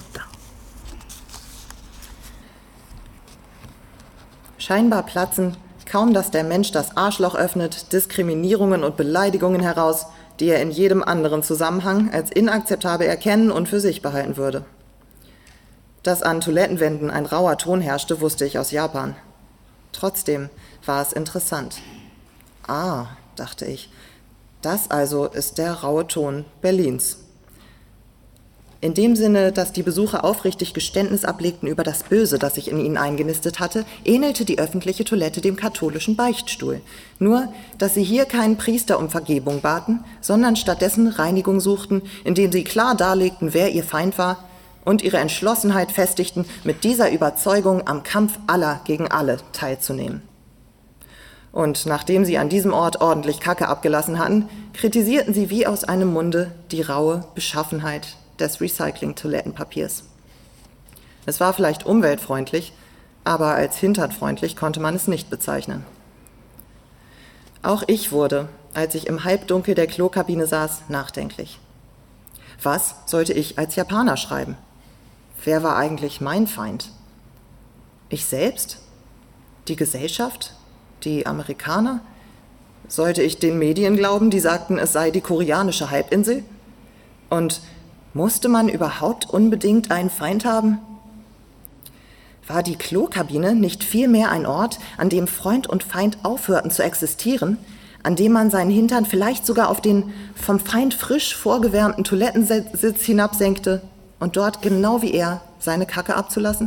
Scheinbar platzen, kaum dass der Mensch das Arschloch öffnet, Diskriminierungen und Beleidigungen heraus, die er in jedem anderen Zusammenhang als inakzeptabel erkennen und für sich behalten würde. Dass an Toilettenwänden ein rauer Ton herrschte, wusste ich aus Japan. Trotzdem war es interessant. Ah, dachte ich, das also ist der raue Ton Berlins. In dem Sinne, dass die Besucher aufrichtig Geständnis ablegten über das Böse, das sich in ihnen eingenistet hatte, ähnelte die öffentliche Toilette dem katholischen Beichtstuhl. Nur, dass sie hier keinen Priester um Vergebung baten, sondern stattdessen Reinigung suchten, indem sie klar darlegten, wer ihr Feind war, und ihre Entschlossenheit festigten, mit dieser Überzeugung am Kampf aller gegen alle teilzunehmen. Und nachdem sie an diesem Ort ordentlich Kacke abgelassen hatten, kritisierten sie wie aus einem Munde die raue Beschaffenheit des Recycling-Toilettenpapiers. Es war vielleicht umweltfreundlich, aber als hinternfreundlich konnte man es nicht bezeichnen. Auch ich wurde, als ich im Halbdunkel der Klokabine saß, nachdenklich. Was sollte ich als Japaner schreiben? Wer war eigentlich mein Feind? Ich selbst? Die Gesellschaft? Die Amerikaner? Sollte ich den Medien glauben, die sagten, es sei die koreanische Halbinsel? Und musste man überhaupt unbedingt einen Feind haben? War die Klokabine nicht vielmehr ein Ort, an dem Freund und Feind aufhörten zu existieren, an dem man seinen Hintern vielleicht sogar auf den vom Feind frisch vorgewärmten Toilettensitz hinabsenkte und dort genau wie er seine Kacke abzulassen?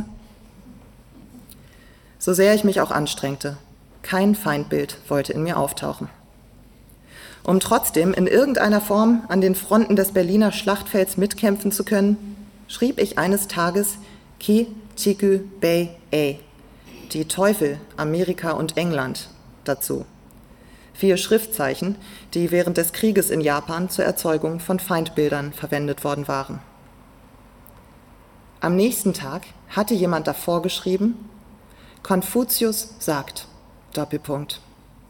So sehr ich mich auch anstrengte, kein Feindbild wollte in mir auftauchen. Um trotzdem in irgendeiner Form an den Fronten des Berliner Schlachtfelds mitkämpfen zu können, schrieb ich eines Tages Ki Chiku Bei Ei, die Teufel, Amerika und England, dazu. 4 Schriftzeichen, die während des Krieges in Japan zur Erzeugung von Feindbildern verwendet worden waren. Am nächsten Tag hatte jemand davor geschrieben: Konfuzius sagt, Doppelpunkt.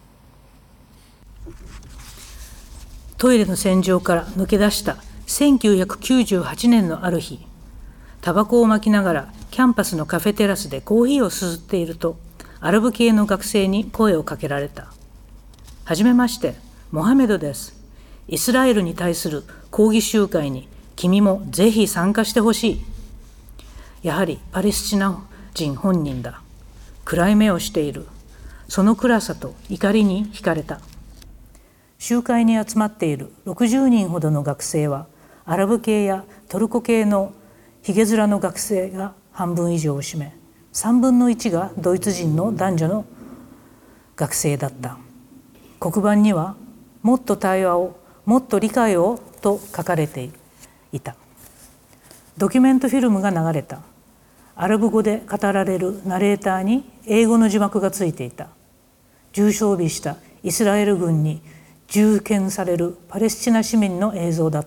トイレの戦場から抜け出した1998年のある日、タバコを巻きながらキャンパスのカフェテラスでコーヒーをすすっていると、アラブ系の学生に声をかけられた。はじめまして、モハメドです。イスラエルに対する抗議集会に君もぜひ参加してほしい。やはりパレスチナ人本人だ。暗い目をしている。その暗さと怒りに惹かれた。集会に集まっている60人ほどの学生は、アラブ系やトルコ系のヒゲ面の学生が半分以上を占め、3分の1がドイツ人の男女の学生だった。黒板には、もっと対話を、もっと理解をと書かれていた。ドキュメントフィルムが流れた。アラブ語で語られるナレーターに英語の字幕がついていた。重傷備したイスラエル軍に銃剣されるパレスチナ市民の映像だった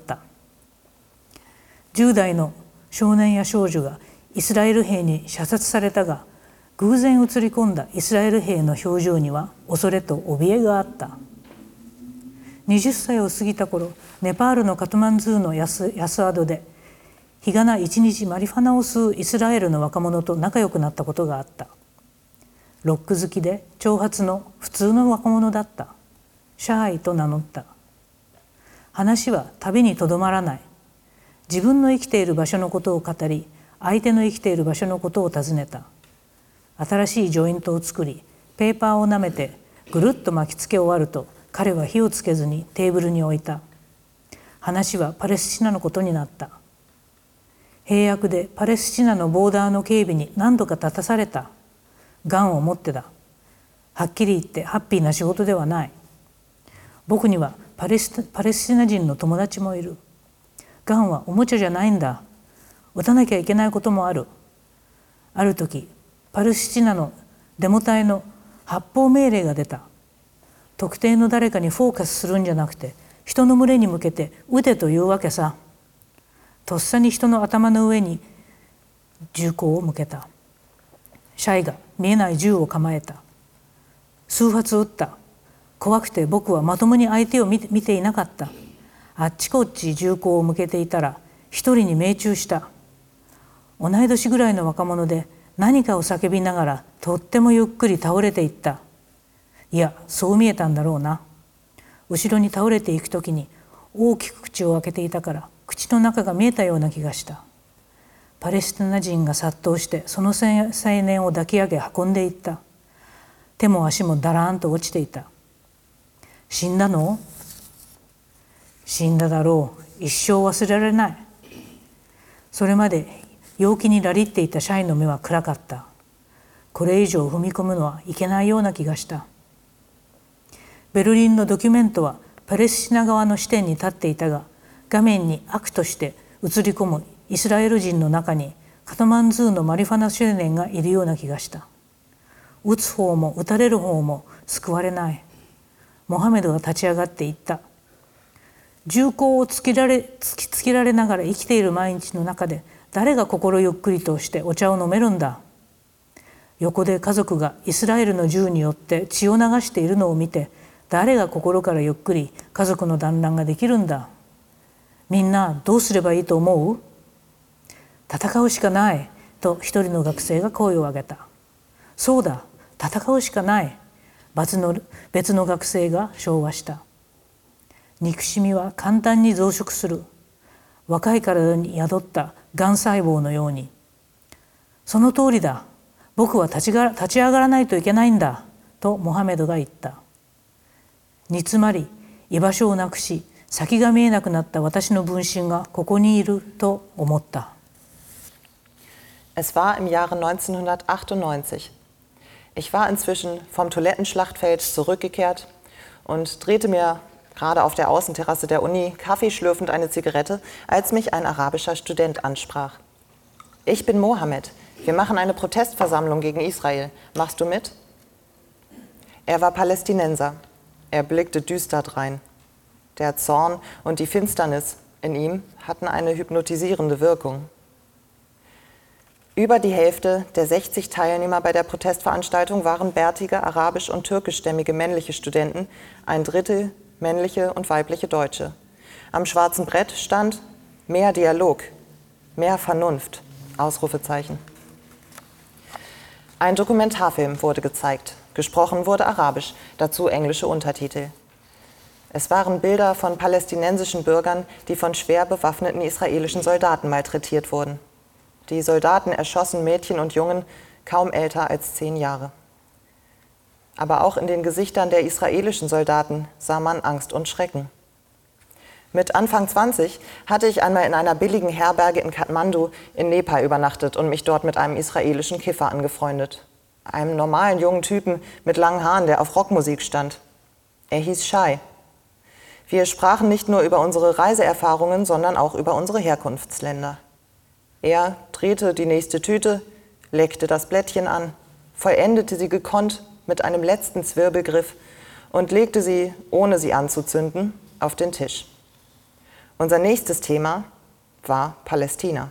。10代の少年や少女がイスラエル兵に射殺されたが、偶然映り込んだイスラエル兵の表情には恐れと怯えがあった。20歳を過ぎた頃、ネパールのカトマンズーの安宿で、日がな一日マリファナを吸うイスラエルの若者と仲良くなったことがあった。ロック好きで長髪の普通の若者だった。シャーイと名乗った。話は旅にとどまらない。自分の生きている場所のことを語り、相手の生きている場所のことを尋ねた。新しいジョイントを作り、ペーパーをなめてぐるっと巻きつけ終わると、彼は火をつけずにテーブルに置いた。話はパレスチナのことになった。兵役でパレスチナのボーダーの警備に何度か立たされた。ガンを持ってだ。はっきり言ってハッピーな仕事ではない。僕にはパレスチナ人の友達もいる。ガンはおもちゃじゃないんだ。撃たなきゃいけないこともある。ある時、パレスチナのデモ隊の発砲命令が出た。特定の誰かにフォーカスするんじゃなくて、人の群れに向けて撃てというわけさ。とっさに人の頭の上に銃口を向けた。シャイが見えない銃を構えた。数発撃った。怖くて僕はまともに相手を見ていなかった。あっちこっち銃口を向けていたら一人に命中した。同い年ぐらいの若者で何かを叫びながらとってもゆっくり倒れていった。いや、そう見えたんだろうな。後ろに倒れていくときに大きく口を開けていたから口の中が見えたような気がした。パレスチナ人が殺到してその青年を抱き上げ運んでいった。手も足もだらーんと落ちていた。死んだの？死んだだろう。一生忘れられない。それまで陽気にラリっていたシャイの目は暗かった。これ以上踏み込むのはいけないような気がした。ベルリンのドキュメントはパレスチナ側の視点に立っていたが、画面に悪として映り込むイスラエル人の中にカトマンズーのマリファナ少年がいるような気がした。撃つ方も撃たれる方も救われない。モハメドが立ち上がって言った。銃口を突きつけられながら生きている毎日の中で誰が心ゆっくりとしてお茶を飲めるんだ。 横で家族がイスラエルの銃によって血を流しているのを見て、誰が心からゆっくり家族の団らんができるんだ。みんなどうすればいいと思う？戦うしかないと一人の学生が声を上げた。そうだ、戦うしかない。別の学生が唱和した。憎しみは簡単に増殖する。若い体に宿ったがん細胞のように。その通りだ。僕は立ち上がらないといけないんだとモハメドが言った。煮詰まり居場所をなくし先が見えなくなった私の分身がここにいると思った。 Es war im Jahre 1998. Ich war inzwischen vom Toilettenschlachtfeld zurückgekehrt und drehte mir gerade auf der Außenterrasse der Uni kaffeeschlürfend eine Zigarette, als mich ein arabischer Student ansprach. Ich bin Mohammed. Wir machen eine Protestversammlung gegen Israel. Machst du mit? Er war Palästinenser. Er blickte düster drein. Der Zorn und die Finsternis in ihm hatten eine hypnotisierende Wirkung. Über die Hälfte der 60 Teilnehmer bei der Protestveranstaltung waren bärtige arabisch- und türkischstämmige männliche Studenten, ein Drittel männliche und weibliche Deutsche. Am schwarzen Brett stand mehr Dialog, mehr Vernunft, Ausrufezeichen. Ein Dokumentarfilm wurde gezeigt, gesprochen wurde Arabisch, dazu englische Untertitel. Es waren Bilder von palästinensischen Bürgern, die von schwer bewaffneten israelischen Soldaten malträtiert wurden. Die Soldaten erschossen Mädchen und Jungen kaum älter als 10 Jahre. Aber auch in den Gesichtern der israelischen Soldaten sah man Angst und Schrecken. Mit Anfang 20 hatte ich einmal in einer billigen Herberge in Kathmandu in Nepal übernachtet und mich dort mit einem israelischen Kiffer angefreundet. Einem normalen jungen Typen mit langen Haaren, der auf Rockmusik stand. Er hieß Shai. Wir sprachen nicht nur über unsere Reiseerfahrungen, sondern auch über unsere Herkunftsländer. Er drehte die nächste Tüte, leckte das Blättchen an, vollendete sie gekonnt mit einem letzten Zwirbelgriff und legte sie, ohne sie anzuzünden, auf den Tisch. Unser nächstes Thema war Palästina.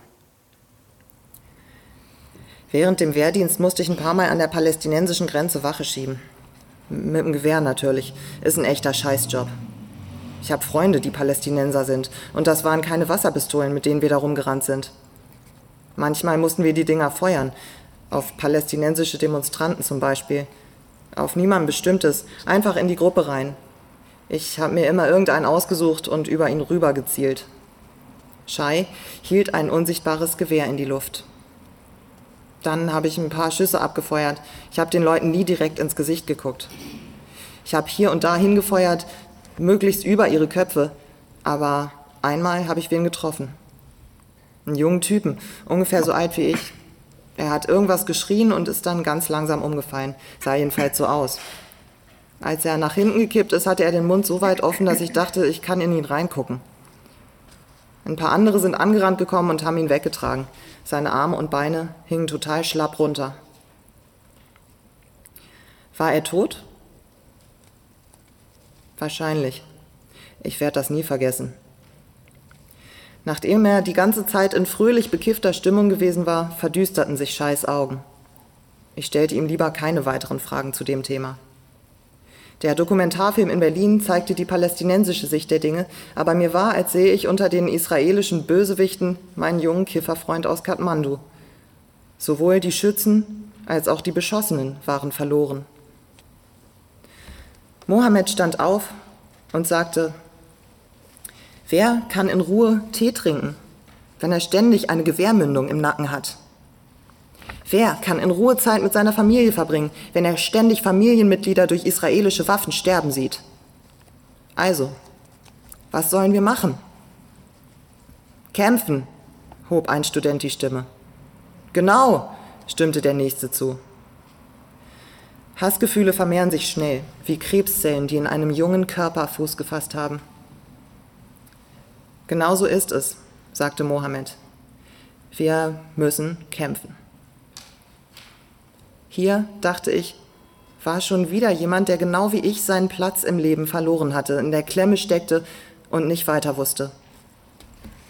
Während dem Wehrdienst musste ich ein paar Mal an der palästinensischen Grenze Wache schieben. Mit dem Gewehr natürlich. Ist ein echter Scheißjob. Ich habe Freunde, die Palästinenser sind. Und das waren keine Wasserpistolen, mit denen wir da rumgerannt sind. Manchmal mussten wir die Dinger feuern. Auf palästinensische Demonstranten zum Beispiel. Auf niemanden Bestimmtes. Einfach in die Gruppe rein. Ich habe mir immer irgendeinen ausgesucht und über ihn rüber gezielt. Shai hielt ein unsichtbares Gewehr in die Luft. Dann habe ich ein paar Schüsse abgefeuert. Ich habe den Leuten nie direkt ins Gesicht geguckt. Ich habe hier und da hingefeuert, möglichst über ihre Köpfe. Aber einmal habe ich wen getroffen. Einen jungen Typen, ungefähr so alt wie ich. Er hat irgendwas geschrien und ist dann ganz langsam umgefallen. Sah jedenfalls so aus. Als er nach hinten gekippt ist, hatte er den Mund so weit offen, dass ich dachte, ich kann in ihn reingucken. Ein paar andere sind angerannt gekommen und haben ihn weggetragen. Seine Arme und Beine hingen total schlapp runter. War er tot? Wahrscheinlich. Ich werde das nie vergessen. Nachdem er die ganze Zeit in fröhlich bekiffter Stimmung gewesen war, verdüsterten sich Shais Augen. Ich stellte ihm lieber keine weiteren Fragen zu dem Thema. Der Dokumentarfilm in Berlin zeigte die palästinensische Sicht der Dinge, aber mir war, als sähe ich unter den israelischen Bösewichten meinen jungen Kifferfreund aus Kathmandu. Sowohl die Schützen als auch die Beschossenen waren verloren. Mohammed stand auf und sagte: Wer kann in Ruhe Tee trinken, wenn er ständig eine Gewehrmündung im Nacken hat? Wer kann in Ruhe Zeit mit seiner Familie verbringen, wenn er ständig Familienmitglieder durch israelische Waffen sterben sieht? Also, was sollen wir machen? Kämpfen, hob ein Student die Stimme. Genau, stimmte der Nächste zu. Hassgefühle vermehren sich schnell, wie Krebszellen, die in einem jungen Körper Fuß gefasst haben. Genau so ist es, sagte Mohammed. Wir müssen kämpfen. Hier, dachte ich, war schon wieder jemand, der genau wie ich seinen Platz im Leben verloren hatte, in der Klemme steckte und nicht weiter wusste.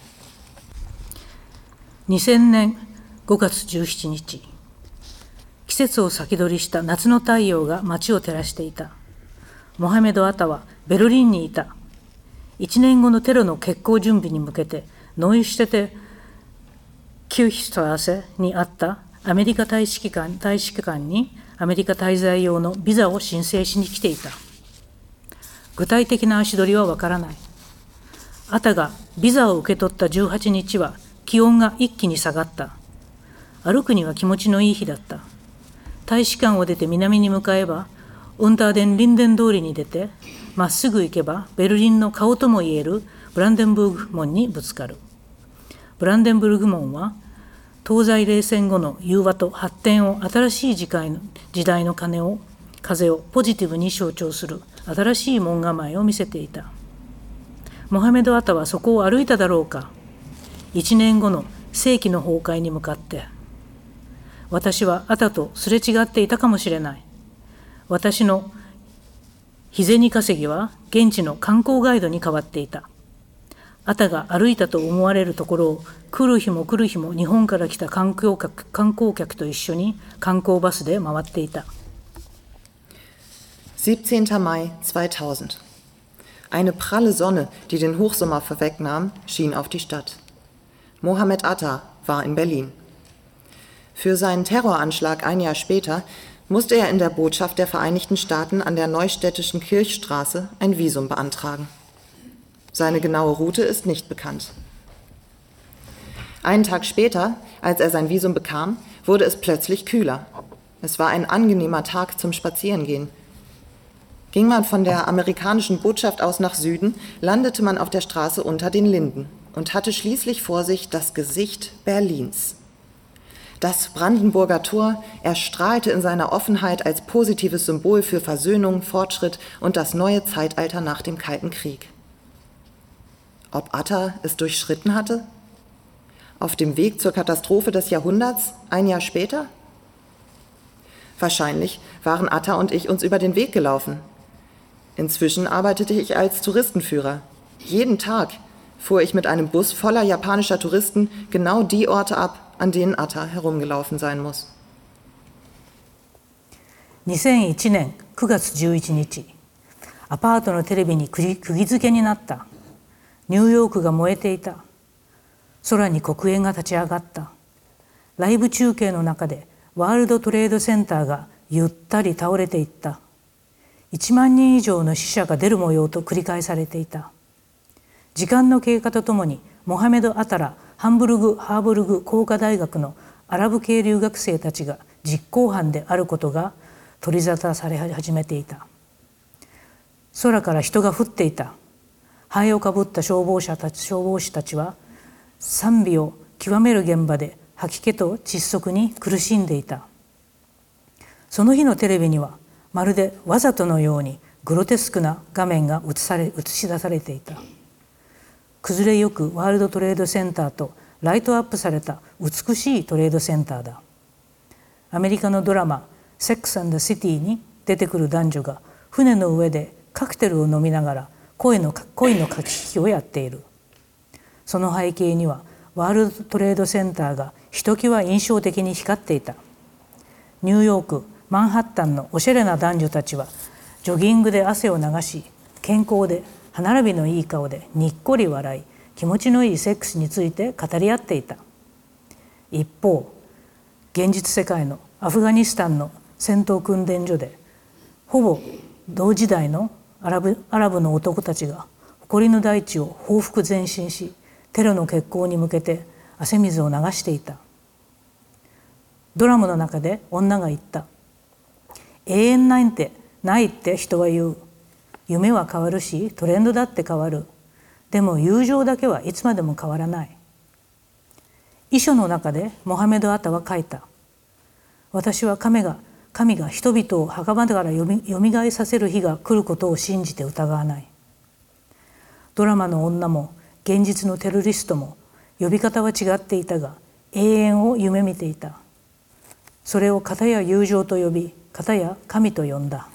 2000年5月17日、 季節を先取りした夏の太陽が街を照らしていた。モハメド・アタはベルリンにいた。1年後のテロの決行準備に向けてノイシュテテ・キューヒストラーセにあったアメリカ大使館にアメリカ滞在用のビザを申請しに来ていた。具体的な足取りはわからない。アタがビザを受け取った18日は気温が一気に下がった。歩くには気持ちのいい日だった。大使館を出て南に向かえば、ウンターデン・リンデン通りに出て、まっすぐ行けばベルリンの顔ともいえるブランデンブルグ門にぶつかる。ブランデンブルグ門は、東西冷戦後の融和と発展を新しい時代の風をポジティブに象徴する新しい門構えを見せていた。モハメド・アタはそこを歩いただろうか。1年後の世紀の崩壊に向かって。私はアタとすれ違っていたかもしれない。私の日銭稼ぎは現地の観光ガイドに変わっていた。アタが歩いたと思われるところを来る日も来る日も日本から来た観光客と一緒に観光バスで回っていた。 17. Mai 2000. Eine pralle Sonne, die den Hochsommer vorwegnahm, schien auf die Stadt. Mohamed Atta war in Berlin. Für seinen Terroranschlag ein Jahr später musste er in der Botschaft der Vereinigten Staaten an der Neustädtischen Kirchstraße ein Visum beantragen. Seine genaue Route ist nicht bekannt. Einen Tag später, als er sein Visum bekam, wurde es plötzlich kühler. Es war ein angenehmer Tag zum Spazierengehen. Ging man von der amerikanischen Botschaft aus nach Süden, landete man auf der Straße unter den Linden und hatte schließlich vor sich das Gesicht Berlins. Das Brandenburger Tor erstrahlte in seiner Offenheit als positives Symbol für Versöhnung, Fortschritt und das neue Zeitalter nach dem Kalten Krieg. Ob Atta es durchschritten hatte? Auf dem Weg zur Katastrophe des Jahrhunderts, ein Jahr später? Wahrscheinlich waren Atta und ich uns über den Weg gelaufen. Inzwischen arbeitete ich als Touristenführer. Jeden Tag fuhr ich mit einem Bus voller japanischer Touristen genau die Orte ab, an denen Atta herumgelaufen sein muss. 2001年9月11日、アパートのテレビに釘付けになった。ニューヨークが燃えていた。空に黒煙が立ち上がった。ライブ中継の中でワールドトレードセンターがゆったり倒れていった。1万人以上の死者が出る模様と繰り返されていた。時間の経過とともにモハメド・アタらハーブルグ工科大学のアラブ系留学生たちが実行犯であることが取り沙汰され始めていた。空から人が降っていた。灰をかぶった消防士たちは賛美を極める現場で吐き気と窒息に苦しんでいた。その日のテレビにはまるでわざとのようにグロテスクな画面が映し出されていた。崩れゆくワールドトレードセンターとライトアップされた美しいトレードセンターだ。アメリカのドラマ「セックス&シティ」に出てくる男女が船の上でカクテルを飲みながら恋の駆け引きをやっている。その背景にはワールドトレードセンターがひときわ印象的に光っていた。ニューヨークマンハッタンのおしゃれな男女たちはジョギングで汗を流し、健康で歯並びのいい顔でにっこり笑い、気持ちのいいセックスについて語り合っていた。一方、現実世界のアフガニスタンの戦闘訓練所でほぼ同時代のアラブの男たちが誇りの大地を報復前進し、テロの決行に向けて汗水を流していた。ドラマの中で女が言った。永遠なんてないって人は言う。夢は変わるし、トレンドだって変わる。でも友情だけはいつまでも変わらない。遺書の中でモハメド・アタは書いた。私は神が人々を墓場からよみがえさせる日が来ることを信じて疑わない。ドラマの女も現実のテロリストも呼び方は違っていたが、永遠を夢見ていた。それを片や友情と呼び、片や神と呼んだ。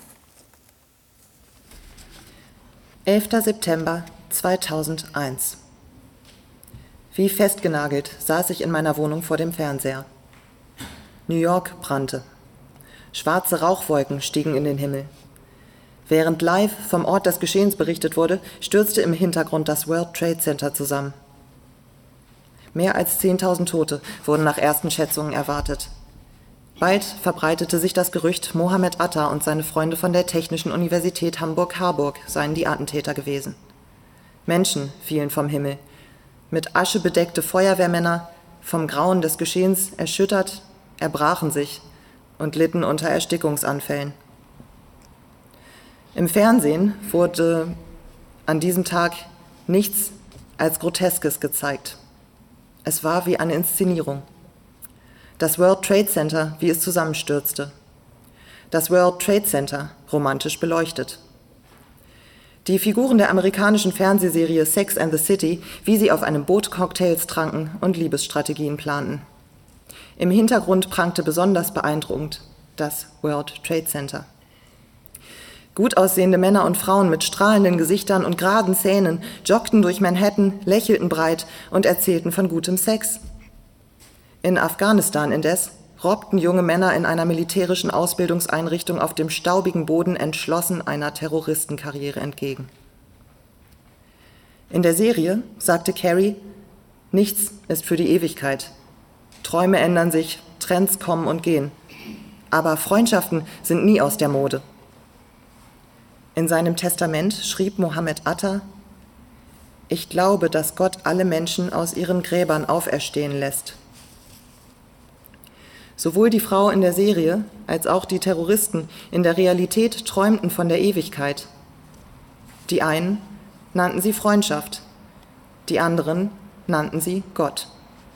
11. September 2001. Wie festgenagelt saß ich in meiner Wohnung vor dem Fernseher. New York brannte. Schwarze Rauchwolken stiegen in den Himmel. Während live vom Ort des Geschehens berichtet wurde, stürzte im Hintergrund das World Trade Center zusammen. Mehr als 10.000 Tote wurden nach ersten Schätzungen erwartet. Bald verbreitete sich das Gerücht, Mohammed Atta und seine Freunde von der Technischen Universität Hamburg-Harburg seien die Attentäter gewesen. Menschen fielen vom Himmel. Mit Asche bedeckte Feuerwehrmänner, vom Grauen des Geschehens erschüttert, erbrachen sich und litten unter Erstickungsanfällen. Im Fernsehen wurde an diesem Tag nichts als Groteskes gezeigt. Es war wie eine Inszenierung. Das World Trade Center, wie es zusammenstürzte. Das World Trade Center, romantisch beleuchtet. Die Figuren der amerikanischen Fernsehserie Sex and the City, wie sie auf einem Boot Cocktails tranken und Liebesstrategien planten. Im Hintergrund prangte besonders beeindruckend das World Trade Center. Gut aussehende Männer und Frauen mit strahlenden Gesichtern und geraden Zähnen joggten durch Manhattan, lächelten breit und erzählten von gutem Sex. In Afghanistan indes robbten junge Männer in einer militärischen Ausbildungseinrichtung auf dem staubigen Boden entschlossen einer Terroristenkarriere entgegen. In der Serie sagte Carrie, nichts ist für die Ewigkeit. Träume ändern sich, Trends kommen und gehen. Aber Freundschaften sind nie aus der Mode. In seinem Testament schrieb Mohammed Atta, ich glaube, dass Gott alle Menschen aus ihren Gräbern auferstehen lässt. Sowohl die Frau in der Serie als auch die Terroristen in der Realität träumten von der Ewigkeit. Die einen nannten sie Freundschaft, die anderen nannten sie Gott.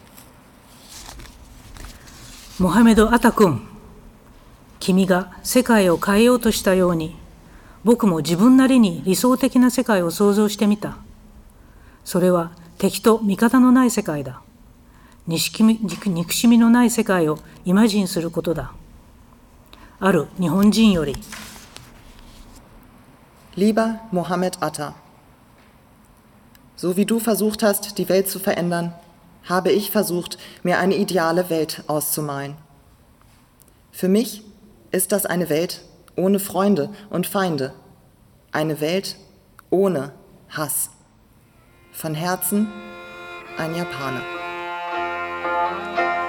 モハメド・アタ君、君が世界を変えようとしたように、僕も自分なりに理想的な世界を想像してみた。それは敵と味方のない世界だ。憎しみのない世界をイマジンすることだ。ある日本人より。 Lieber Mohammed Atta, so wie du versucht hast, die Welt zu verändern, habe ich versucht, mir eine ideale Welt auszumalen. Für mich ist das eine Welt ohne Freunde und Feinde, eine Welt ohne Hass. Von Herzen, ein Japaner.